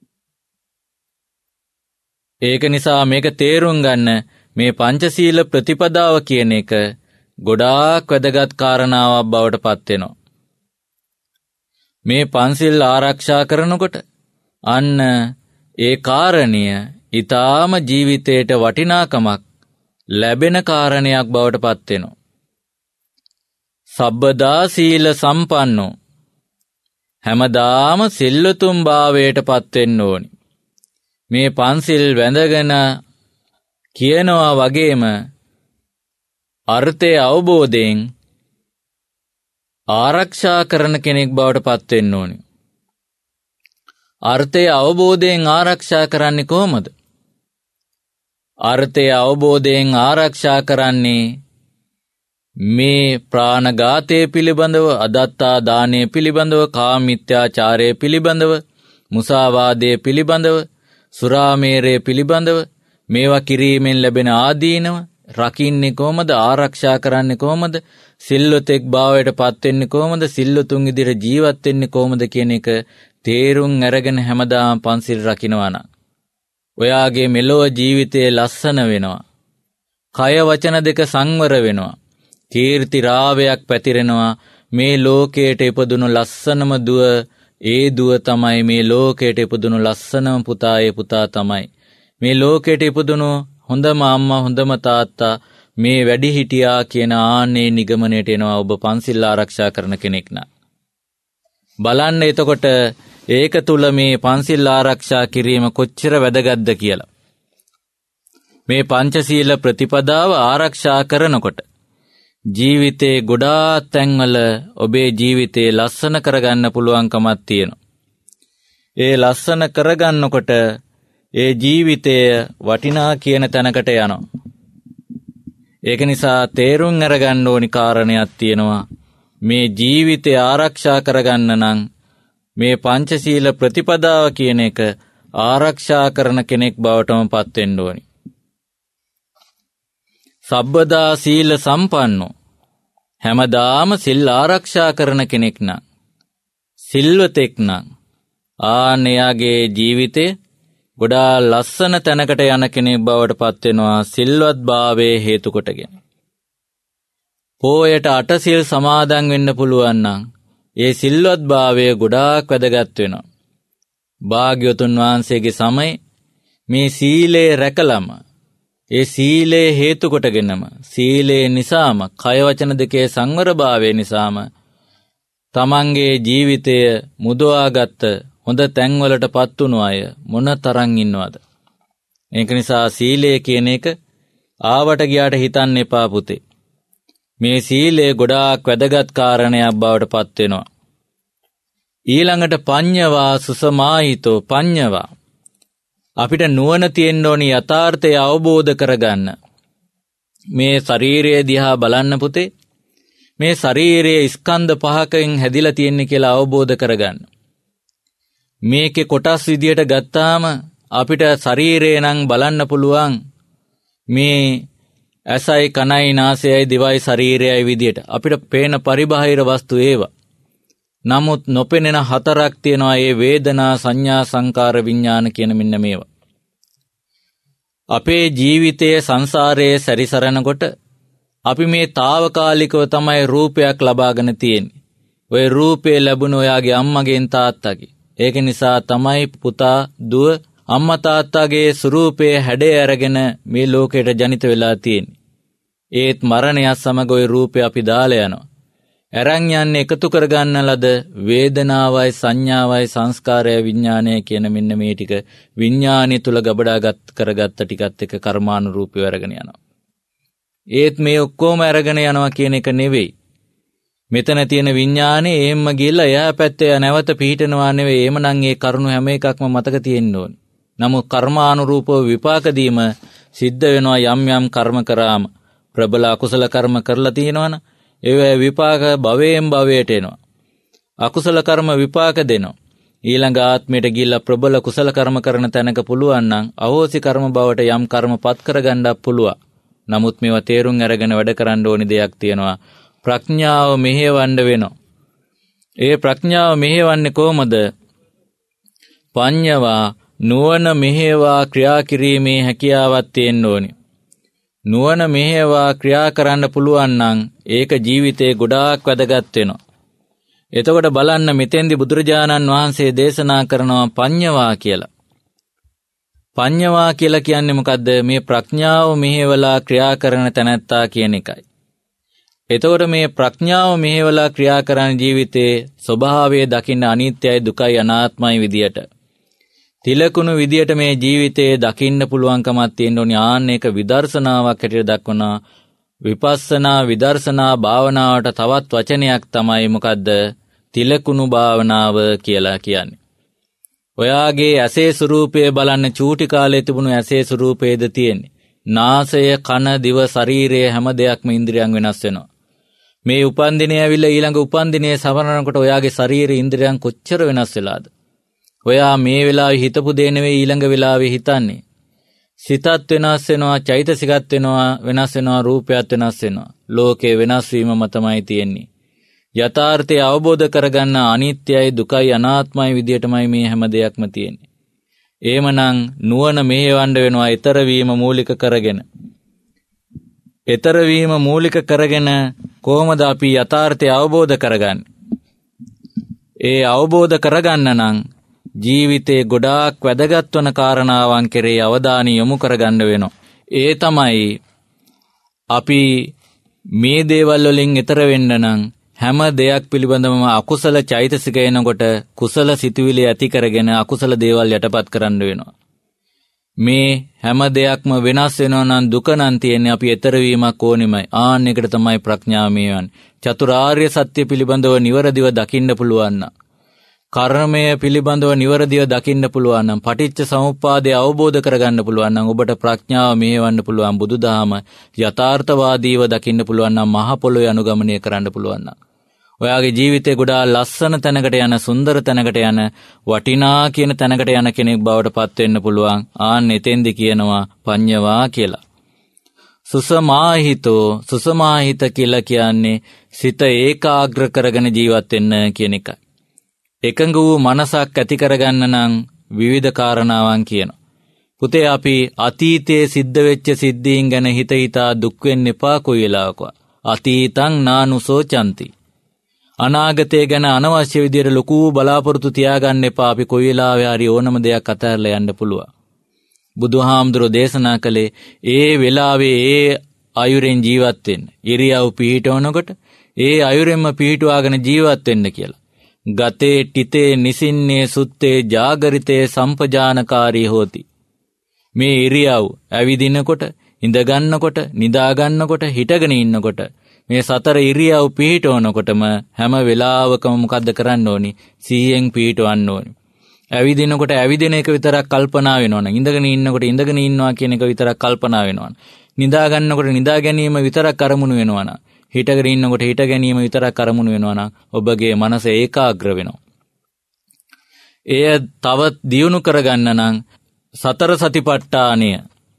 ඒක නිසා මේක තේරුම් ගන්න මේ පංචශීල ප්‍රතිපදාව කියන එක ගොඩාක් වැදගත් කාරණාවක් බවට පත් වෙනවා. මේ පන්සිල් ආරක්ෂා කරනකොට අන්න ඒ කාරණිය ඊටාම ජීවිතයට වටිනාකමක් ලැබෙන කාරණයක් බවට පත් වෙනවා. සබ්බදා සීල සම්පන්නෝ හැමදාම සිල්ලුතුම් භාවයට පත් වෙන්න ඕනි. මේ පන්සිල් වැඳගෙන කියනවා වගේම අර්ථය අවබෝධයෙන් ආරක්ෂා කරන කෙනෙක් බවට පත් වෙන්න ඕනි. අර්ථය අවබෝධයෙන් ආරක්ෂා කරන්නේ කොහොමද? අර්ථය අවබෝධයෙන් ආරක්ෂා කරන්නේ මේ ප්‍රාණඝාතය පිළිබඳව, අදත්තා දානය පිළිබඳව, කාමමිත්‍යාචාරය පිළිබඳව, මුසාවාදය පිළිබඳව, සුරාමේරය පිළිබඳව මේවා කිරීමෙන් ලැබෙන ආදීනව රකින්නේ කොහොමද? ආරක්ෂා කරන්නේ කොහොමද? සිල්වතෙක් භාවයට පත් වෙන්නේ කොහොමද? සිල්වතුන් විදිහට ජීවත් වෙන්නේ කොහොමද කියන එක තේරුම් අරගෙන හැමදාම පන්සිල් රකින්නවා නම් ඔයාගේ මෙලොව ජීවිතේ ලස්සන වෙනවා. කය වචන දෙක සංවර වෙනවා. කීර්ති රාවයක් පැතිරෙනවා. මේ ලෝකයට ඉපදුණු ලස්සනම දුව ඒ දුව තමයි. මේ ලෝකයට ඉපදුණු ලස්සනම පුතා ඒ පුතා තමයි. මේ ලෝකයට ඉපදුණු හොඳම අම්මා හොඳම තාත්තා මේ වැඩි හිටියා කියන ආන්නේ නිගමනයට එනවා ඔබ පන්සිල් ආරක්ෂා කරන කෙනෙක් නම්. බලන්න එතකොට ඒක තුල මේ පන්සිල් ආරක්ෂා කිරීම කොච්චර වැදගත්ද කියලා. මේ පංචශීල ප්‍රතිපදාව ආරක්ෂා කරනකොට ජීවිතේ ගොඩාක් තැන්වල ඔබේ ජීවිතේ ලස්සන කරගන්න පුළුවන්කමක් තියෙනවා. ඒ ලස්සන කරගන්නකොට ඒ ජීවිතය වටිනා කියන තැනකට යනවා. ඒක නිසා තේරුම් අරගන්න ඕනි කාරණයක් තියෙනවා. මේ ජීවිතය ආරක්ෂා කරගන්න නම් මේ පංචශීල ප්‍රතිපදාව කියන එක ආරක්ෂා කරන කෙනෙක් බවටම පත් වෙන්න ඕනි. සබ්බදා සීල සම්පන්නෝ හැමදාම සිල් ආරක්ෂා කරන කෙනෙක් නම් සිල්වතෙක් නම් ආනෙයාගේ ජීවිතේ ගොඩා ලස්සන තැනකට යන කෙනෙක් බවට පත් වෙනවා සිල්වත් භාවයේ හේතු කොටගෙන. පොයට අටසිල් සමාදන් වෙන්න පුළුවන් නම් ඒ සිල්වත් භාවය ගොඩාක් වැදගත් වෙනවා. භාග්‍යවතුන් වහන්සේගේ සමය මේ සීලේ රැකලම ඒ සීලේ හේතු කොටගෙනම සීලේ නිසාම කය වචන දෙකේ සංවරභාවය නිසාම තමන්ගේ ජීවිතය මුදවාගත්ත හොඳ තැන්වලටපත් වුණු අය මොන තරම් ඉන්නවද? ඒක නිසා සීලය කියන එක ආවට ගියාට හිතන්න එපා පුතේ. මේ සීලය ගොඩාක් වැදගත් කාරණයක් බවට පත් වෙනවා. ඊළඟට පඤ්ඤවා සුසමාහිතෝ පඤ්ඤවා අපිට නුවණ තියෙන්න ඕනි යථාර්ථය අවබෝධ කරගන්න. මේ ශරීරය දිහා බලන්න පුතේ. මේ ශරීරයේ ස්කන්ධ පහකින් හැදිලා තියෙන්නේ කියලා අවබෝධ කරගන්න. මේකේ කොටස් විදියට ගත්තාම අපිට ශරීරය නම් බලන්න පුළුවන් මේ ඇසයි කනයි නාසයයි දිවයි ශරීරයයි විදියට අපිට පේන පරිබාහිර වස්තු ඒවා. නමුත් නොපෙනෙන හතරක් තියෙනවා ඒ වේදනා සංඥා සංකාර විඥාන කියන මෙන්න මේවා. අපේ ජීවිතයේ සංසාරයේ සැරිසරනකොට අපි මේ తాවකාලිකව තමයි රූපයක් ලබාගෙන තියෙන්නේ. ওই රූපේ ලැබුණ ඔයාගේ අම්මගෙන් තාත්තගේ. ඒක නිසා තමයි පුතා දුව අම්මා තාත්තාගේ ස්වරූපයේ හැඩය අරගෙන මේ ලෝකයට ජනිත වෙලා තියෙන්නේ. ඒත් මරණයත් සමග ওই රූපය අපි දාලා යනවා. අරන් යන්නේ එකතු කරගන්න ලද වේදනාවයි සංඥාවයි සංස්කාරයයි විඥානය කියන මෙන්න මේ ටික විඥානය තුල ගබඩාගත් කරගත්ත ටිකත් එක කර්මානුරූපීව අරගෙන යනවා. ඒත් මේ ඔක්කොම අරගෙන යනවා කියන එක නෙවෙයි. මෙතන තියෙන විඥානේ එහෙම්ම ගිහලා එහා පැත්තේ නැවත පිහිටනවා නෙවෙයි. එහෙමනම් ඒ කරුණු හැම එකක්ම මතක තියෙන්න ඕනේ. නමුත් කර්මානුරූපව විපාක දීම සිද්ධ වෙනවා යම් යම් කර්ම කරාම. ප්‍රබල අකුසල කර්ම කරලා තියෙනවනම් ඒ විපාක භවයෙන් භවයට එනවා. අකුසල කර්ම විපාක දෙනවා. ඊළඟ ආත්මයට ගිහිල්ලා ප්‍රබල කුසල කර්ම කරන තැනක පුළුවන් නම් අහෝසි කර්ම බවට යම් කර්මපත් කරගන්නත් පුළුවන්. නමුත් මේවා තේරුම් අරගෙන වැඩ කරන්න ඕනි දෙයක් තියෙනවා. ප්‍රඥාව මෙහෙවන්න වෙනවා. ඒ ප්‍රඥාව මෙහෙවන්නේ කොහොමද? පඤ්ඤවා නුවණ මෙහෙවා ක්‍රියා කිරීමේ හැකියාවක් තියෙන්න ඕනි. නුවණ මෙහෙවා ක්‍රියා කරන්න පුළුවන් නම් ඒක ජීවිතේ ගොඩාක් වැදගත් වෙනවා. එතකොට බලන්න මෙතෙන්දි බුදුරජාණන් වහන්සේ දේශනා කරනවා පඤ්ඤවා කියලා. පඤ්ඤවා කියලා කියන්නේ මොකද්ද? මේ ප්‍රඥාව මෙහෙवला ක්‍රියා කරන තැනැත්තා කියන එකයි. එතකොට මේ ප්‍රඥාව මෙහෙवला ක්‍රියා කරන ජීවිතේ ස්වභාවය දකින්න අනිත්‍යයි දුකයි අනාත්මයි විදියට තිලකුණු විදියට මේ ජීවිතේ දකින්න පුළුවන්කමක් තියෙන්න ඕනි. ආන්න එක විදර්ශනාවක් හැටියට දක්වනවා. විපස්සනා විදර්ශනා භාවනාවට තවත් වචනයක් තමයි මොකද්ද? තිලකුණු භාවනාව කියලා කියන්නේ. ඔයාගේ ඇසේ ස්වરૂපය බලන්න චූටි කාලේ තිබුණු ඇසේ ස්වરૂපයේද තියෙන්නේ. නාසය, කන, දිව, ශරීරය හැම දෙයක්ම ඉන්ද්‍රියයන් වෙනස් වෙනවා. මේ උපන්දිනේ ඇවිල්ලා ඊළඟ උපන්දිනේ සමරනකොට ඔයාගේ ශරීර ඉන්ද්‍රියයන් කොච්චර වෙනස් වෙලාද? ඔයා මේ වෙලාවේ හිතපු දේ නෙවෙයි ඊළඟ වෙලාවේ හිතන්නේ. සිතත් වෙනස් වෙනවා, චෛතසිකත් වෙනවා, වෙනස් වෙනවා, රූපයත් වෙනස් වෙනවා. ලෝකේ වෙනස් වීම මතමයි තියෙන්නේ. යථාර්ථය අවබෝධ කරගන්න අනිත්‍යයි දුකයි අනාත්මයි විදියටමයි මේ හැම දෙයක්ම තියෙන්නේ. එහෙමනම් නුවණ මෙහෙවන්න වෙනවා ඊතර වීම මූලික කරගෙන. ඊතර වීම මූලික කරගෙන කොහොමද අපි යථාර්ථය අවබෝධ කරගන්නේ? ඒ අවබෝධ කරගන්න නම් ජීවිතේ ගොඩාක් වැදගත් වන කාරණාවන් කෙරේ අවධානය යොමු කරගන්න වෙනවා. ඒ තමයි අපි මේ දේවල් වලින් ඈතර වෙන්න නම් හැම දෙයක් පිළිබඳවම අකුසල චෛතසික එනකොට කුසල සිතුවිලි ඇති කරගෙන අකුසල දේවල් යටපත් කරන්න වෙනවා. මේ හැම දෙයක්ම වෙනස් වෙනවා නම් දුක නම් තියෙන්නේ අපි ඈතර වීමක් ඕනෙමයි. ආන්න එකට තමයි ප්‍රඥාව මේවන්නේ. චතුරාර්ය සත්‍ය පිළිබඳව නිවරදිව දකින්න පුළුවන් නම් කර්මය පිළිබඳව නිවරදිව දකින්න පුළුවන් නම් පටිච්ච සමුප්පාදය අවබෝධ කරගන්න පුළුවන් නම් ඔබට ප්‍රඥාව මෙහෙවන්න පුළුවන් බුදුදහම යථාර්ථවාදීව දකින්න පුළුවන් නම් මහ පොළොවේ අනුගමනය කරන්න පුළුවන් නම් ඔයාගේ ජීවිතේ ගොඩාක් ලස්සන තැනකට යන, සුන්දර තැනකට යන, වටිනා කියන තැනකට යන කෙනෙක් බවට පත් වෙන්න පුළුවන්. ආන්න එතෙන්දි කියනවා පඤ්ඤවා කියලා. සුසමාහිතෝ, සුසමාහිත කියලා කියන්නේ සිත ඒකාග්‍ර කරගෙන ජීවත් වෙන්න කියන එකයි. එකඟ වූ මනසක් ඇති කරගන්න නම් විවිධ කාරණාවන් කියනවා. පුතේ අපි අතීතයේ සිද්ධ වෙච්ච සිද්ධීන් ගැන හිත හිතා දුක් වෙන්න එපා කොයි වෙලාවකවත්. අතීතං නානුසෝචಂತಿ. අනාගතය ගැන අනවශ්‍ය විදියට ලොකු බලාපොරොත්තු තියාගන්න එපා. අපි කොයි වෙලාවෙ හරි ඕනම දෙයක් අතහැරලා යන්න පුළුවන්. බුදුහාමුදුරෝ දේශනා කළේ ඒ වෙලාවේ ඒ අයුරෙන් ජීවත් වෙන්න. ඉරියව් පිහිටවනකොට ඒ අයුරෙන්ම පිහිටුවාගෙන ජීවත් වෙන්න කියලා. ගතේ ටිතේ නිසින්නේ සුත්තේ ජාගරිතේ සම්පජානකාරී හෝති. මේ ඉරියව් ඇවිදිනකොට, ඉඳ ගන්නකොට, නිදා ගන්නකොට, හිටගෙන ඉන්නකොට මේ සතර ඉරියව් පිහිටවනකොටම හැම වෙලාවකම මොකද්ද කරන්න ඕනි? සිහියෙන් පිහිටවන්න ඕනි. ඇවිදිනකොට ඇවිදින එක විතරක් කල්පනා වෙනවනම්, ඉඳගෙන ඉන්නකොට ඉඳගෙන ඉන්නවා කියන එක විතරක් කල්පනා වෙනවනම්, නිදා ගන්නකොට නිදා ගැනීම විතරක් අරමුණු වෙනවනම්, හිටගෙන ඉන්නකොට හිට ගැනීම විතරක් අරමුණු වෙනවනම් ඔබගේ මනස ඒකාග්‍ර වෙනවා. එය තවත් දියුණු කරගන්න නම් සතර සතිපට්ඨානය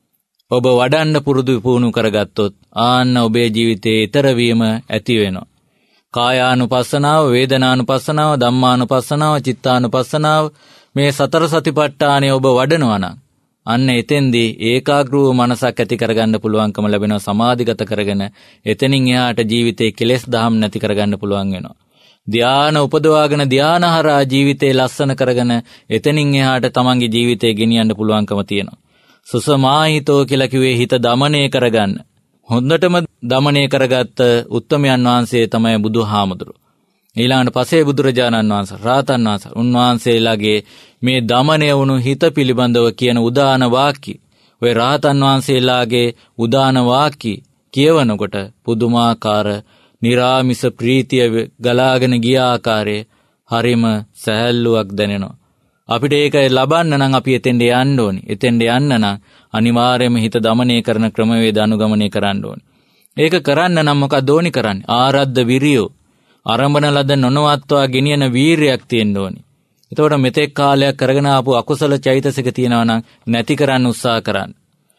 ඔබ වඩන්න පුරුදු පුහුණු කරගත්තොත් ආන්න ඔබේ ජීවිතයේ ඊතර වීම ඇති වෙනවා. කායානුපස්සනාව, වේදනානුපස්සනාව, ධම්මානුපස්සනාව, චිත්තානුපස්සනාව මේ සතර සතිපට්ඨානය ඔබ වඩනවා නම් අන්න එතෙන්දී ඒකාග්‍ර වූ මනසක් ඇති කරගන්න පුළුවන්කම ලැබෙනවා. සමාධිගත කරගෙන එතනින් එහාට ජීවිතේ කෙලෙස් දහම් නැති කරගන්න පුළුවන් වෙනවා. ධාන උපදවාගෙන ධානහරා ජීවිතේ ලස්සන කරගෙන එතනින් එහාට තමන්ගේ ජීවිතේ ගෙනියන්න පුළුවන්කම තියෙනවා. සුසමාහිතෝ කියලා කිව්වේ හිත দমনය කරගන්න. හොඳටම দমনය කරගත්ත උත්තමයන් වහන්සේ තමයි බුදුහාමුදුරුවෝ. ඊළඟට පසේ බුදුරජාණන් වහන්සේ, රාතන් වහන්සේ, උන්වහන්සේලාගේ මේ দমনය වුණු හිත පිළිබඳව කියන උදාන වාක්‍ය, ඔය රාතන් වහන්සේලාගේ උදාන වාක්‍ය කියවනකොට පුදුමාකාර නිරාමිස ප්‍රීතිය ගලාගෙන ගිය ආකාරයේ හරිම සැහැල්ලුවක් දැනෙනවා. අපිට ඒක ලබන්න නම් අපි එතෙන්ට යන්න ඕනි. එතෙන්ට යන්න නම් අනිවාර්යයෙන්ම හිත দমনය කරන ක්‍රමවේද අනුගමනය කරන්න ඕනි. ඒක කරන්න නම් මොකක්ද ඕනි කරන්නේ? ආරද්ධ විරියෝ, ආරම්භන ලද නොනවත්වා ගෙනියන වීරියක් තියෙන්න ඕනි. එතකොට මෙතෙක් කාලයක් කරගෙන ආපු අකුසල චෛතසික තියෙනවා නම් නැති කරන්න උත්සාහ කරන්න.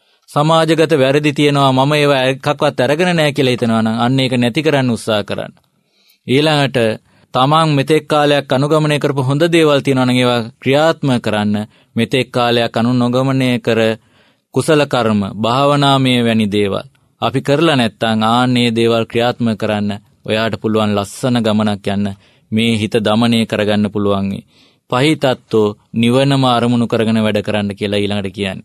සමාජගත වැරදි තියෙනවා, මම ඒවා එකක්වත් අරගෙන නැහැ කියලා හිතනවා නම් අන්න ඒක නැති කරන්න උත්සාහ කරන්න. ඊළඟට තමන් මෙතෙක් කාලයක් අනුගමනය කරපු හොඳ දේවල් තියෙනවා නම් ඒවා ක්‍රියාත්මක කරන්න. මෙතෙක් කාලයක් අනුගමනය කර කුසල කර්ම, භාවනාමය වැනි දේවල් අපි කරලා නැත්නම් ආන්නේ දේවල් ක්‍රියාත්මක කරන්න ඔයාට පුළුවන් ලස්සන ගමනක් යන්න. මේ හිත দমনය කරගන්න පුළුවන්. පහිතත්වෝ නිවනම අරමුණු කරගෙන වැඩ කරන්න කියලා ඊළඟට කියන්නේ.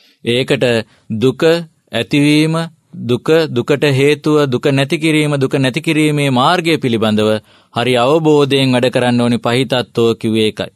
ඒකට දුක ඇතිවීම, දුක, දුකට හේතුව, දුක නැති කිරීම, දුක නැති කිරීමේ මාර්ගය පිළිබඳව හරි අවබෝධයෙන් වැඩ කරන්න ඕනි. පහිතත්වෝ කිව්වේ ඒකයි.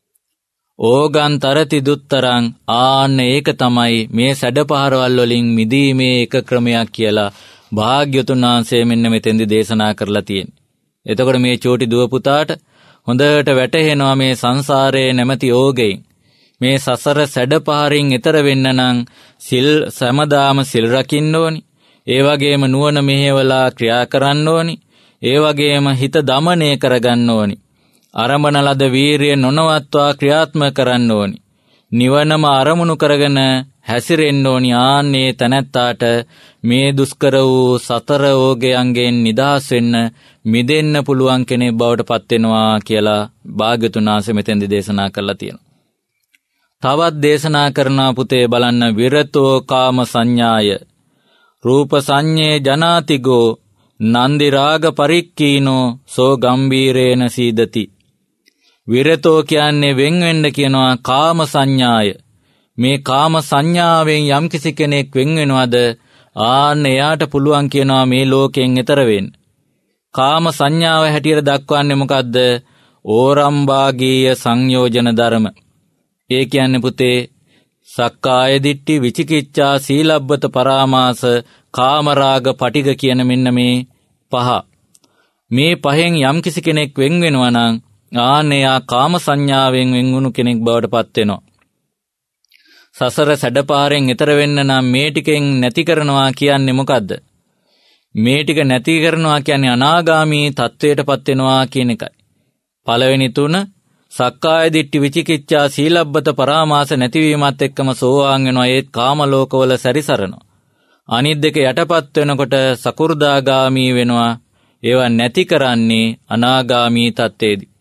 ඕගන්තරති දුත්තරං, ආන්න ඒක තමයි මේ සැඩපහරවල් වලින් මිදීමේ එක ක්‍රමයක් කියලා භාග්‍යතුන් වහන්සේ මෙන්න මෙතෙන්දි දේශනා කරලා තියෙන්නේ. එතකොට මේ චෝටි දුව පුතාට හොඳට වැටහෙනවා මේ සංසාරයේ නැමැති ඕගෙයින් මේ සසර සැඩපහරින් එතර වෙන්න නම් සිල් සමදාම සිල් රකින්න ඕනි. ඒ වගේම නුවණ මෙහෙवला ක්‍රියා කරන්න ඕනි. ඒ වගේම හිත দমনය කරගන්න ඕනි. ආරම්භන ලද වීරිය නොනවත්වා ක්‍රියාත්මක කරන්න ඕනි. නිවනම අරමුණු කරගෙන හැසිරෙන්න ඕනි. ආන්නේ තැනැත්තාට මේ දුෂ්කර වූ සතර ඕගයන්ගෙන් නිදහස් වෙන්න, මිදෙන්න පුළුවන් කෙනෙක් බවට පත් වෙනවා කියලා භාග්‍යතුන් වහන්සේ මෙතෙන්දි දේශනා කරලා තියෙනවා. තවත් දේශනා කරනා පුතේ බලන්න, විරතෝ කාම සංඥාය රූප සංඤේ ජනාතිගෝ නන්දි රාග පරික්කීනෝ සෝ ගම්බීරේන සීදති. විරතෝ කියන්නේ වෙන් වෙන්න කියනවා කාම සංඥාය. මේ කාම සංඥාවෙන් යම්කිසි කෙනෙක් වෙන් වෙනවද ආන්න එයාට පුළුවන් කියනවා මේ ලෝකයෙන් එතර වෙන්න. කාම සංඥාව හැටියට දක්වන්නේ මොකද්ද? ඕරම්භාගීය සංයෝජන ධර්ම. ඒ කියන්නේ පුතේ සක්කාය දිට්ඨි, විචිකිච්ඡා, සීලබ්බත පරාමාස, කාමරාග, පටිග කියන මෙන්න මේ පහ. මේ පහෙන් යම්කිසි කෙනෙක් වෙන් වෙනවා නම් ආනෙයා කාම සංඥාවෙන් වෙන් වුණු කෙනෙක් බවට පත් වෙනවා. සසර සැඩපාරෙන් එතර වෙන්න නම් මේ ටිකෙන් නැති කරනවා කියන්නේ මොකද්ද? මේ ටික නැති කරනවා කියන්නේ අනාගාමී තත්වයටපත් වෙනවා කියන එකයි. පළවෙනි තුන සක්කාය දිට්ඨි විචිකිච්ඡා සීලබ්බත පරාමාස නැතිවීමත් එක්කම සෝවාන් වෙනවා. ඒත් කාම ලෝකවල සැරිසරනවා. අනිත් දෙක යටපත් වෙනකොට සකු르දාගාමී වෙනවා. ඒවා නැති කරන්නේ අනාගාමී තත්ත්වයේදී.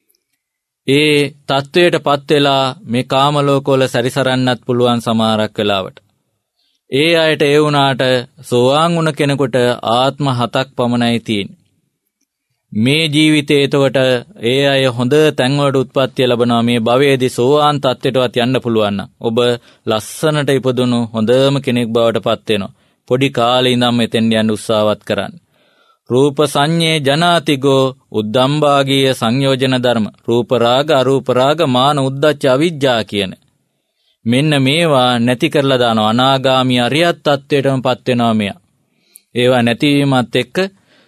ඒ තත්ත්වයටපත් වෙලා මේ කාම ලෝකවල සැරිසරන්නත් පුළුවන් සමහරක් වෙලාවට. ඒ අයට ඒ වුණාට සෝවාන් වුණ කෙනෙකුට ආත්ම හතක් පමණයි තියෙන්නේ. මේ ජීවිතේ එතකොට ඒ අය හොඳ තැන්වලට උත්පත්ති ලැබනවා. මේ භවයේදී සෝවාන් තත්ත්වයටවත් යන්න පුළුවන් නම් ඔබ ලස්සනට ඉපදුණු හොඳම කෙනෙක් බවට පත් වෙනවා. පොඩි කාලේ ඉඳන් මෙතෙන් යන්න උත්සාහවත් කරන්න. රූප සංඤේ ජනාතිගෝ උද්දම්භාගීය සංයෝජන ධර්ම රූප රාග අරූප රාග මාන උද්දච්ච අවිජ්ජා කියන මෙන්න මේවා නැති කරලා දානවා. අනාගාමී අරියත් තත්ත්වයටමපත් වෙනවා මෙයා. ඒවා නැතිවීමත් එක්ක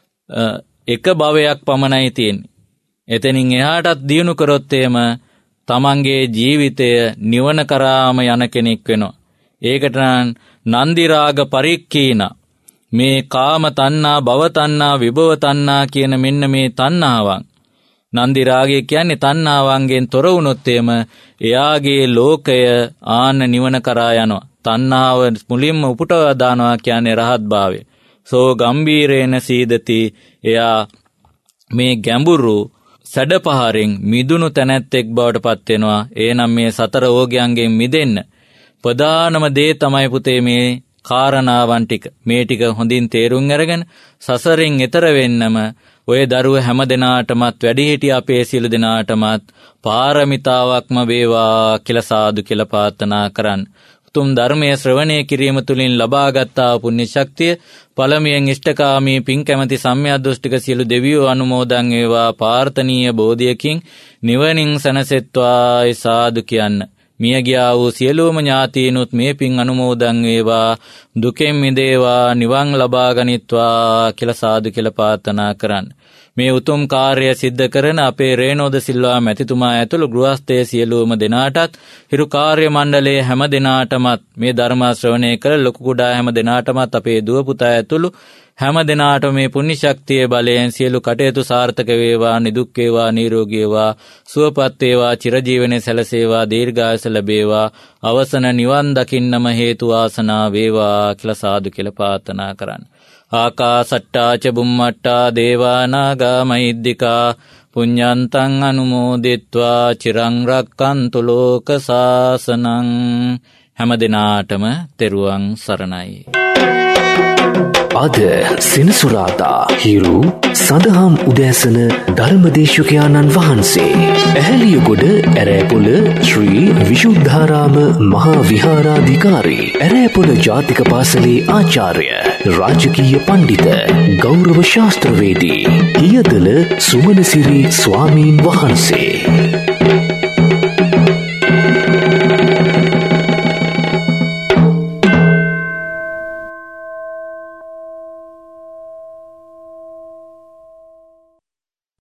එක භවයක් පමණයි තියෙන්නේ. එතනින් එහාටත් දියුණු කරොත් එහෙම තමන්ගේ ජීවිතය නිවන කරාම යන කෙනෙක් වෙනවා. ඒකට නම් නන්දි රාග පරික්ඛීන මේ කාම තණ්හා භව තණ්හා විභව තණ්හා කියන මෙන්න මේ තණ්හාවන් නන්දි රාගය කියන්නේ තණ්හාවන්ගෙන් තොර වුණොත් එම එයාගේ ලෝකය ආන්න නිවන කරා යනවා. තණ්හාව මුලින්ම උපුටවා දානවා කියන්නේ රහත් භාවය. සෝ ගම්බීරේන සීදති එයා මේ ගැඹුරු සැඩපහරින් මිදුණු තැනැත්තෙක් බවට පත් වෙනවා. එනම් මේ සතර ඕගයන්ගෙන් මිදෙන්න ප්‍රධානම දේ තමයි පුතේ මේ කාරණාවන් ටික. මේ ටික හොඳින් තේරුම් අරගෙන සසරින් එතර වෙන්නම ඔය දරුව හැම දිනාටමත් වැඩිහිටි අපේ සියලු දිනාටමත් පාරමිතාවක්ම වේවා කියලා සාදු කියලා ප්‍රාර්ථනා කරන්න. උතුම් ධර්මයේ ශ්‍රවණය කිරීම තුළින් ලබාගත්තා පුණ්‍ය ශක්තිය පළමුවෙන් ඉෂ්ඨකාමී පින් කැමැති සම්‍යක් දෘෂ්ටික සියලු දෙවියෝ අනුමෝදන් වේවා. පාර්ථනීය බෝධියකින් නිවනින් සැනසෙත්වා සාදු කියන්න. මිය ගියා වූ සියලුම ඥාතීනුත් මේ පින් අනුමෝදන් වේවා. දුකෙන් මිදේවා නිවන් ලබා ගනිත්වා කියලා සාදු කියලා ප්‍රාර්ථනා කරන්න. මේ උතුම් කාර්යය සිද්ධ කරන අපේ රේනෝද සිල්වා මැතිතුමා ඇතුළු ගෘහස්ථයේ සියලුම දෙනාටත් හිරු කාර්ය මණ්ඩලයේ හැම දෙනාටමත් මේ ධර්ම ශ්‍රවණය කර ලොකු කුඩා හැම දෙනාටමත් අපේ දුව පුතා ඇතුළු හැම දෙනාටම මේ පුණ්‍ය ශක්තිය බලයෙන් සියලු කටයුතු සාර්ථක වේවා. නිදුක් වේවා නිරෝගී වේවා සුවපත් වේවා චිරජීවනයේ සැලසේවා දීර්ඝායස ලැබේවා. අවසන නිවන් දකින්නම හේතු වාසනා වේවා කියලා සාදු කියලා ප්‍රාර්ථනා කරන්න. ආකාසට්ටා ච බුම්මට්ටා දේවා නාග මහිද්దికා පුඤ්ඤන්තං අනුමෝදිත්වා චිරං රක්칸තු ලෝක සාසනං. හැම දිනාටම තෙරුවන් සරණයි. අද සෙනසුරාදා හිරු සදහම් උදෑසන ධර්මදේශකයාණන් වහන්සේ ඇහැලියගොඩ ඇරෑපොළ ශ්‍රී විශුද්ධාරාම මහා විහාරාධිකාරී ඇරෑපොළ ජාතික පාසලේ ආචාර්ය රාජකීය පණ්ඩිත ගෞරව ශාස්ත්‍රවේදී පියදල සුමනසිරි ස්වාමීන් වහන්සේ